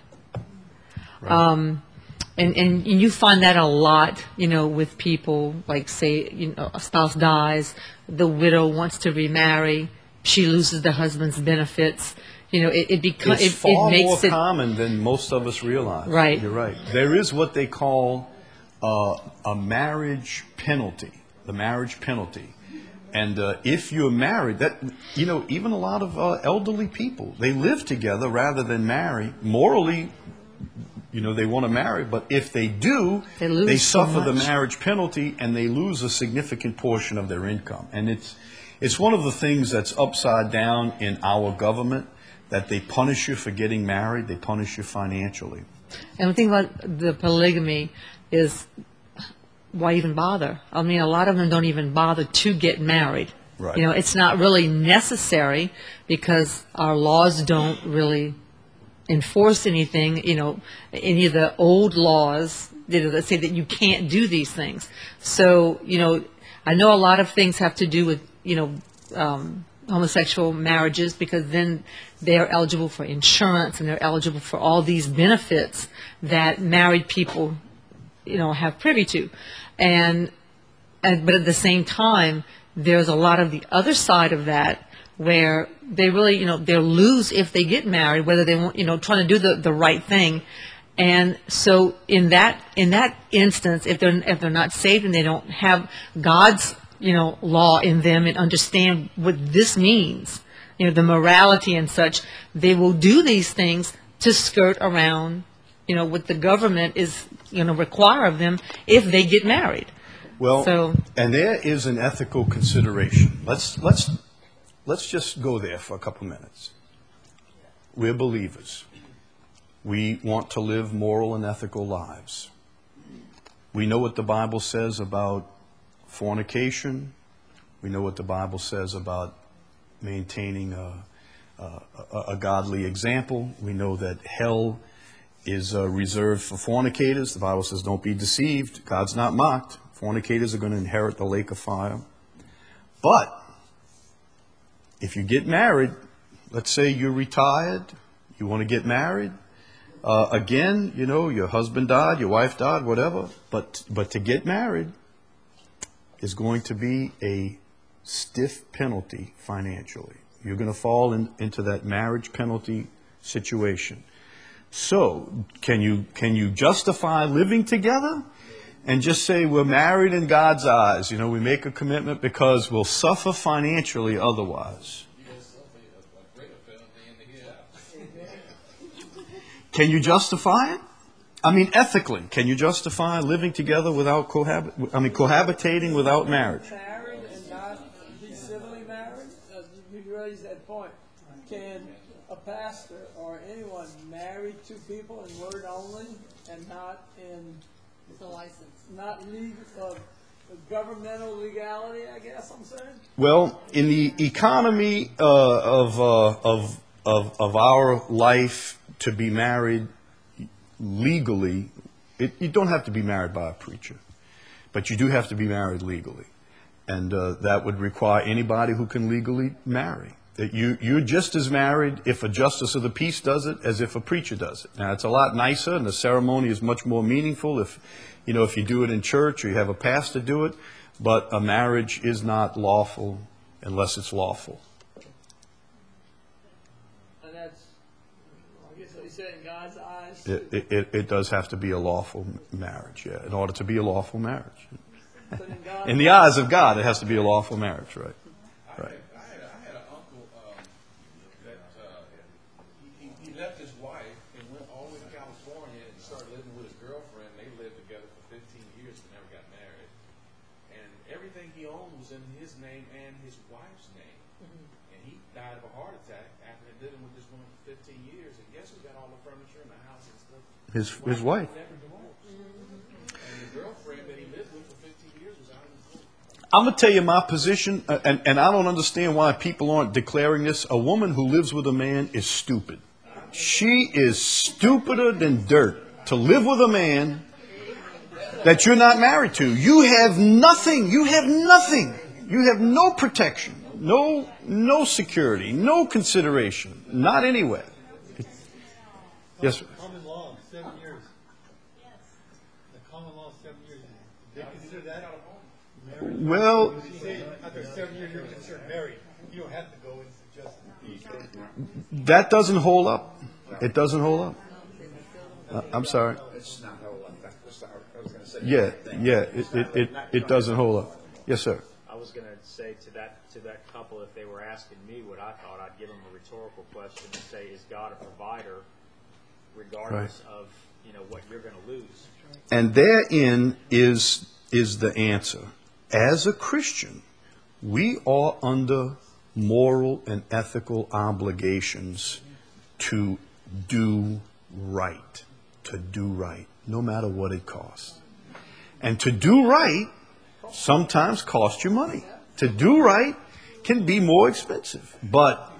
Um, and, and you find that a lot, you know, with people, like, say, you know, a spouse dies, the widow wants to remarry, she loses the husband's benefits. You know, it, it becomes, It's it, far it makes more it, common than most of us realize. Right. You're right. There is what they call uh, a marriage penalty, the marriage penalty. And uh, if you're married, that, you know, even a lot of uh, elderly people, they live together rather than marry. Morally, you know, they want to marry, but if they do, They lose so suffer the much. marriage penalty and they lose a significant portion of their income. And it's it's one of the things that's upside down in our government, that they punish you for getting married, they punish you financially. and the thing about the polygamy is, why even bother? I mean, a lot of them don't even bother to get married. Right. You know, it's not really necessary because our laws don't really enforce anything, you know, any of the old laws, you know, that say that you can't do these things. So, you know, I know a lot of things have to do with, you know, um, homosexual marriages, because then they're eligible for insurance and they're eligible for all these benefits that married people, you know, have privy to. And, and but at the same time, there's a lot of the other side of that where they really, you know, they'll lose if they get married, whether they want, you know, trying to do the, the right thing. And so in that in that instance, if they're if they're not saved and they don't have God's, you know, law in them and understand what this means, you know, the morality and such, they will do these things to skirt around, you know, what the government is, you know, require of them if they get married. Well, So- and there is an ethical consideration. Let's let's let's just go there for a couple minutes. We're believers. We want to live moral and ethical lives. We know what the Bible says about fornication. We know what the Bible says about maintaining a, a, a godly example. We know that hell is uh, reserved for fornicators. The Bible says, don't be deceived. God's not mocked. Fornicators are going to inherit the lake of fire. But if you get married, let's say you're retired, you want to get married, uh, again, you know, your husband died, your wife died, whatever, but but to get married is going to be a stiff penalty financially. You're going to fall in, into that marriage penalty situation. So, can you can you justify living together and just say we're married in God's eyes? You know, we make a commitment because we'll suffer financially otherwise. Can you justify it? I mean, ethically, can you justify living together without cohabit? I mean, cohabitating without marriage? Married and not be civilly married? Uh, you raised that point. Can a pastor or anyone marry two people in word only and not in It's a license. not legal, uh, governmental legality, I guess I'm saying? Well, in the economy uh, of, uh, of of of our life, to be married legally, it, you don't have to be married by a preacher, but you do have to be married legally, and uh, that would require anybody who can legally marry. That you you're just as married if a justice of the peace does it as if a preacher does it. Now, it's a lot nicer, and the ceremony is much more meaningful if you know if you do it in church or you have a pastor do it. But a marriage is not lawful unless it's lawful. And that's, I guess what you said, in God's eyes. It, it, it- it does have to be a lawful marriage, yeah, in order to be a lawful marriage. But in God's In the eyes of God, it has to be a lawful marriage, right? Right. I had, I had an uncle um, that uh, he, he, he left his wife and went all the way to California and started living with his girlfriend. They lived together for fifteen years but never got married. And everything he owned was in his name and his wife's name. And he died of a heart attack after living with this woman for fifteen years. And guess who got all the furniture in the house and stuff? His his wife. Never divorced. And the girlfriend that he lived with for fifteen years was out in the court. I'm going to tell you my position, uh, and, and I don't understand why people aren't declaring this. A woman who lives with a man is stupid. She is stupider than dirt to live with a man that you're not married to. You have nothing. You have nothing. You have no protection, no no security, no consideration, not anywhere. Yes, sir. Common law, seven years. The common law, seven years. They consider that marriage. Well, You say after seven years you're considered married. You don't have to go and suggest. that doesn't hold up. It doesn't hold up. Uh, I'm sorry. It's not hold up. That's what I was going to say. Yeah, yeah, it, it, it, it doesn't hold up. Yes, sir. I was going to say to that to that couple, if they were asking me what I thought, I'd give them a rhetorical question and say, "Is God a provider, regardless of you know what you're going to lose?" And therein is is the answer. As a Christian, we are under moral and ethical obligations to do right, to do right, no matter what it costs. And to do right sometimes costs you money. To do right can be more expensive, but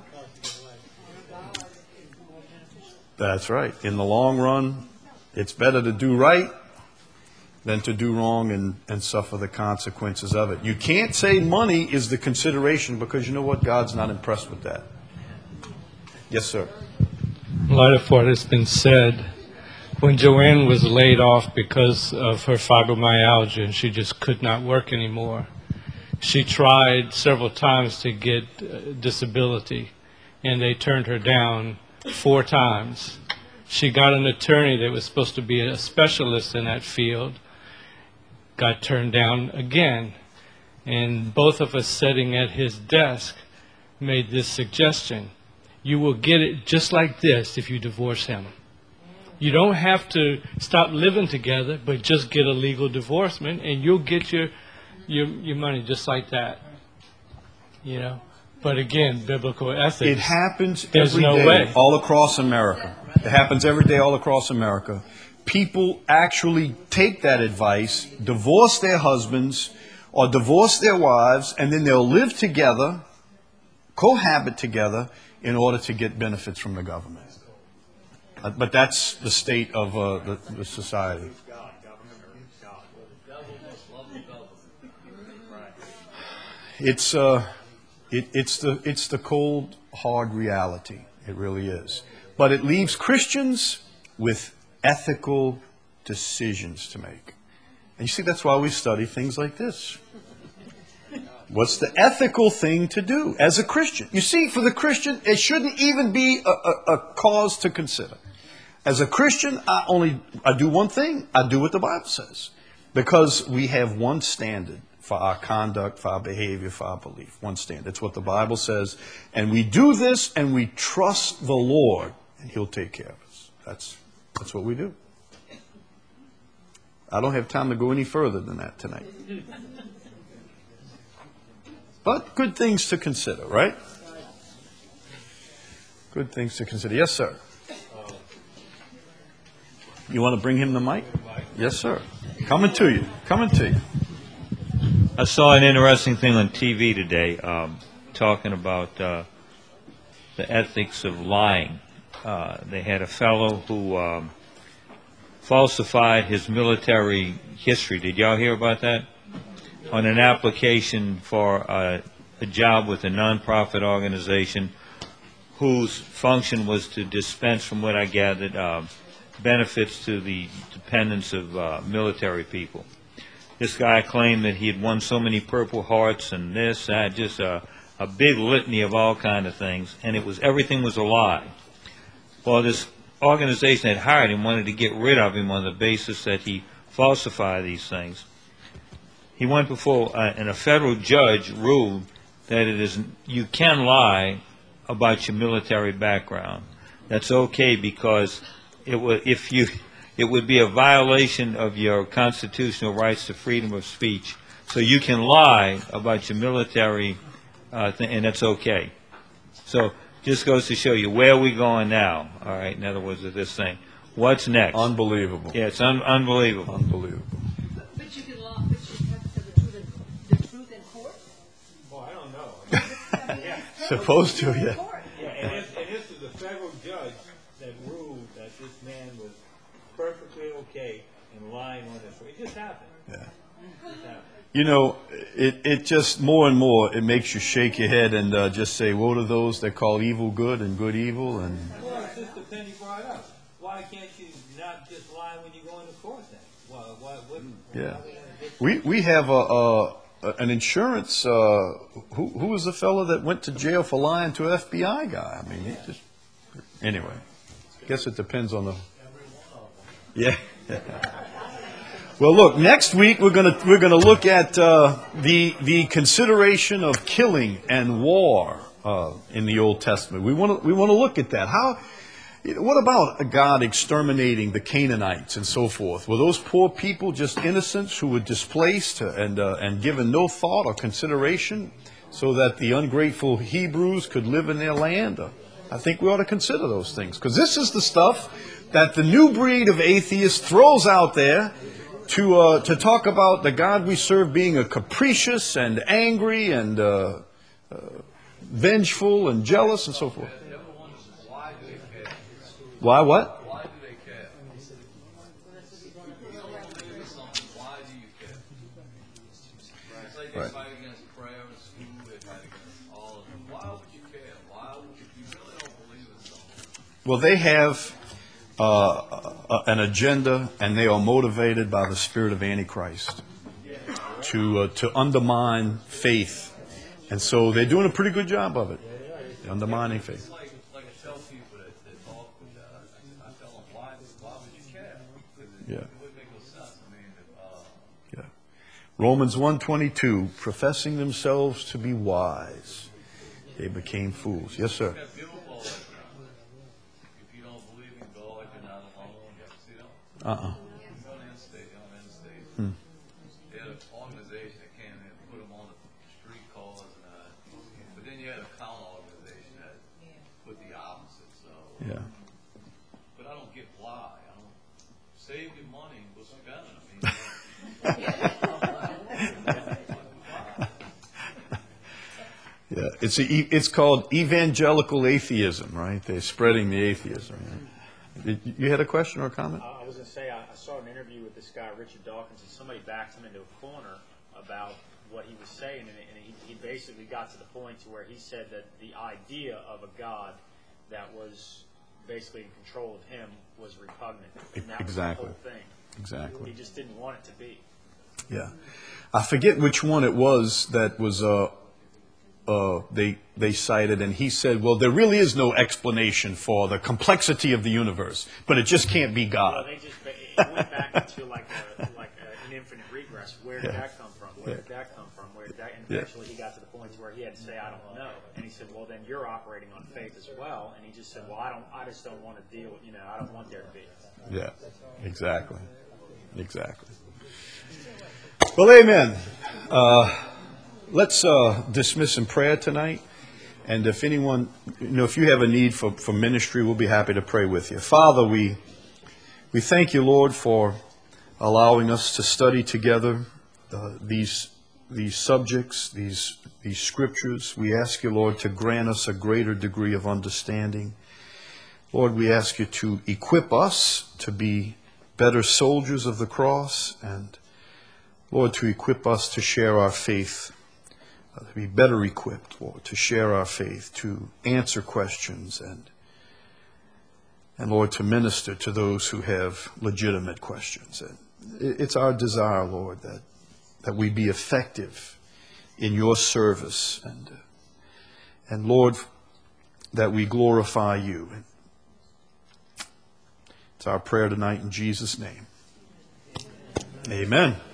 that's right. In the long run, it's better to do right than to do wrong and, and suffer the consequences of it. You can't say money is the consideration because you know what? God's not impressed with that. Yes, sir. In light of what has been said, when Joanne was laid off because of her fibromyalgia and she just could not work anymore, she tried several times to get uh, disability, and they turned her down four times. She got an attorney that was supposed to be a specialist in that field, got turned down again. And both of us sitting at his desk made this suggestion: you will get it just like this if you divorce him. You don't have to stop living together, but just get a legal divorcement, and you'll get your your your money just like that. You know. But again, biblical ethics. It happens There's every no day way. all across America. It happens every day all across America. People actually take that advice, divorce their husbands or divorce their wives, and then they'll live together, cohabit together, in order to get benefits from the government. Uh, But that's the state of uh, the, the society. It's uh, it, it's the it's the cold, hard reality. It really is. But it leaves Christians with ethical decisions to make. And you see, that's why we study things like this. What's the ethical thing to do as a Christian? You see, for the Christian, it shouldn't even be a, a, a cause to consider. As a Christian, I only I do one thing. I do what the Bible says. Because we have one standard for our conduct, for our behavior, for our belief. One standard. That's what the Bible says. And we do this and we trust the Lord, and He'll take care of us. That's, that's what we do. I don't have time to go any further than that tonight. But good things to consider, right? Good things to consider. Yes, sir. You want to bring him the mic? Yes, sir. Coming to you. Coming to you. I saw an interesting thing on T V today, um, talking about uh, the ethics of lying. Uh, they had a fellow who um, falsified his military history. Did y'all hear about that? On an application for uh, a job with a nonprofit organization whose function was to dispense, from what I gathered, uh, benefits to the dependents of uh, military people. This guy claimed that he had won so many Purple Hearts and this, that, just a, a big litany of all kind of things, and it was everything was a lie. Well, this organization that hired him wanted to get rid of him on the basis that he falsified these things. He went before, uh, and a federal judge ruled that it is you can lie about your military background. That's okay because it would if you it would be a violation of your constitutional rights to freedom of speech. So you can lie about your military, uh, th- and that's okay. So just goes to show you where are we going now. All right. In other words, of this thing, what's next? Unbelievable. Yeah, it's un- unbelievable. Unbelievable. But you can lie, but you have to tell the truth and, the truth and Supposed to, yeah. Yeah, and this, and this is a federal judge that ruled that this man was perfectly okay in lying on this. It just happened. Yeah. It just happened. You know, it, it just more and more, it makes you shake your head and uh, just say, woe to those that call evil good and good evil. And Well, it's just the thing you brought up. Why can't you not just lie when you go into court then? Why, why, what, yeah, why would- we we have a, a an insurance. Uh, who who was the fellow that went to jail for lying to an F B I guy? I mean, he just anyway. Guess it depends on the. Yeah. Well, look. Next week we're gonna we're gonna look at uh, the the consideration of killing and war uh, in the Old Testament. We want to we want to look at that. How. What about God exterminating the Canaanites and so forth? Were those poor people just innocents who were displaced and uh, and given no thought or consideration so that the ungrateful Hebrews could live in their land? Uh, I think we ought to consider those things, because this is the stuff that the new breed of atheists throws out there to uh, to talk about the God we serve being a capricious and angry and uh, uh, vengeful and jealous and so forth. Why what? Why do they care? Why do you care? It's like they Right. fight against prayer in school, they fight against all of them. Why would you care? Why would you, if you really don't believe in something? Well, they have uh, a- an agenda, and they are motivated by the spirit of Antichrist to uh, to undermine faith, and so they're doing a pretty good job of it, undermining faith. It's like, like I tell people that, that talk with that, I, I tell them, why, why would you care? Because it, Yeah. it wouldn't make no sense. I mean, if, uh, Yeah. Romans one twenty-two, professing themselves to be wise, they became fools. Yes, sir. that billboard, if you don't believe in God, you're not alone. You ever see them? Uh-uh. You're on interstate, you're on interstate. Hmm. They had an organization that came in and put them on the street cars and that. But then you had a counter organization that put the opposite. So, Yeah. but I don't get why. I don't save your money and go spend it. I mean, Yeah. It's a, it's called evangelical atheism, right? They're spreading the atheism. Right? Did, you had a question or a comment? I was going to say, I, I saw an interview with this guy, Richard Dawkins, and somebody backed him into a corner about what he was saying, and, and he, he basically got to the point to where he said that the idea of a God that was basically in control of him was repugnant. And that Exactly. was the whole thing. Exactly. He just didn't want it to be. Yeah. I forget which one it was that was uh, uh, they they cited, and he said, well, there really is no explanation for the complexity of the universe, but it just can't be Well, God. they just it went back into like a, like a, an infinite regress. Where did Yeah. that come from? Where Yeah. did that come from? Where did that? And Yeah. eventually he got to the point to where he had to say, "I don't know." And he said, "Well, then you're operating on faith as well." And he just said, "Well, I don't. I just don't want to deal. with You know, I don't want there to be." Yeah, exactly. Exactly. Well, amen. Uh, let's uh, dismiss in prayer tonight. And if anyone, you know, if you have a need for, for ministry, we'll be happy to pray with you. Father, we we thank you, Lord, for allowing us to study together uh, these these subjects, these these scriptures. We ask you, Lord, to grant us a greater degree of understanding. Lord, we ask you to equip us to be better soldiers of the cross, and Lord, to equip us to share our faith, uh, to be better equipped, Lord, to share our faith, to answer questions, and and Lord, to minister to those who have legitimate questions. And it's our desire, Lord, that that we be effective in your service, and and Lord, that we glorify you. It's our prayer tonight in Jesus' name. Amen.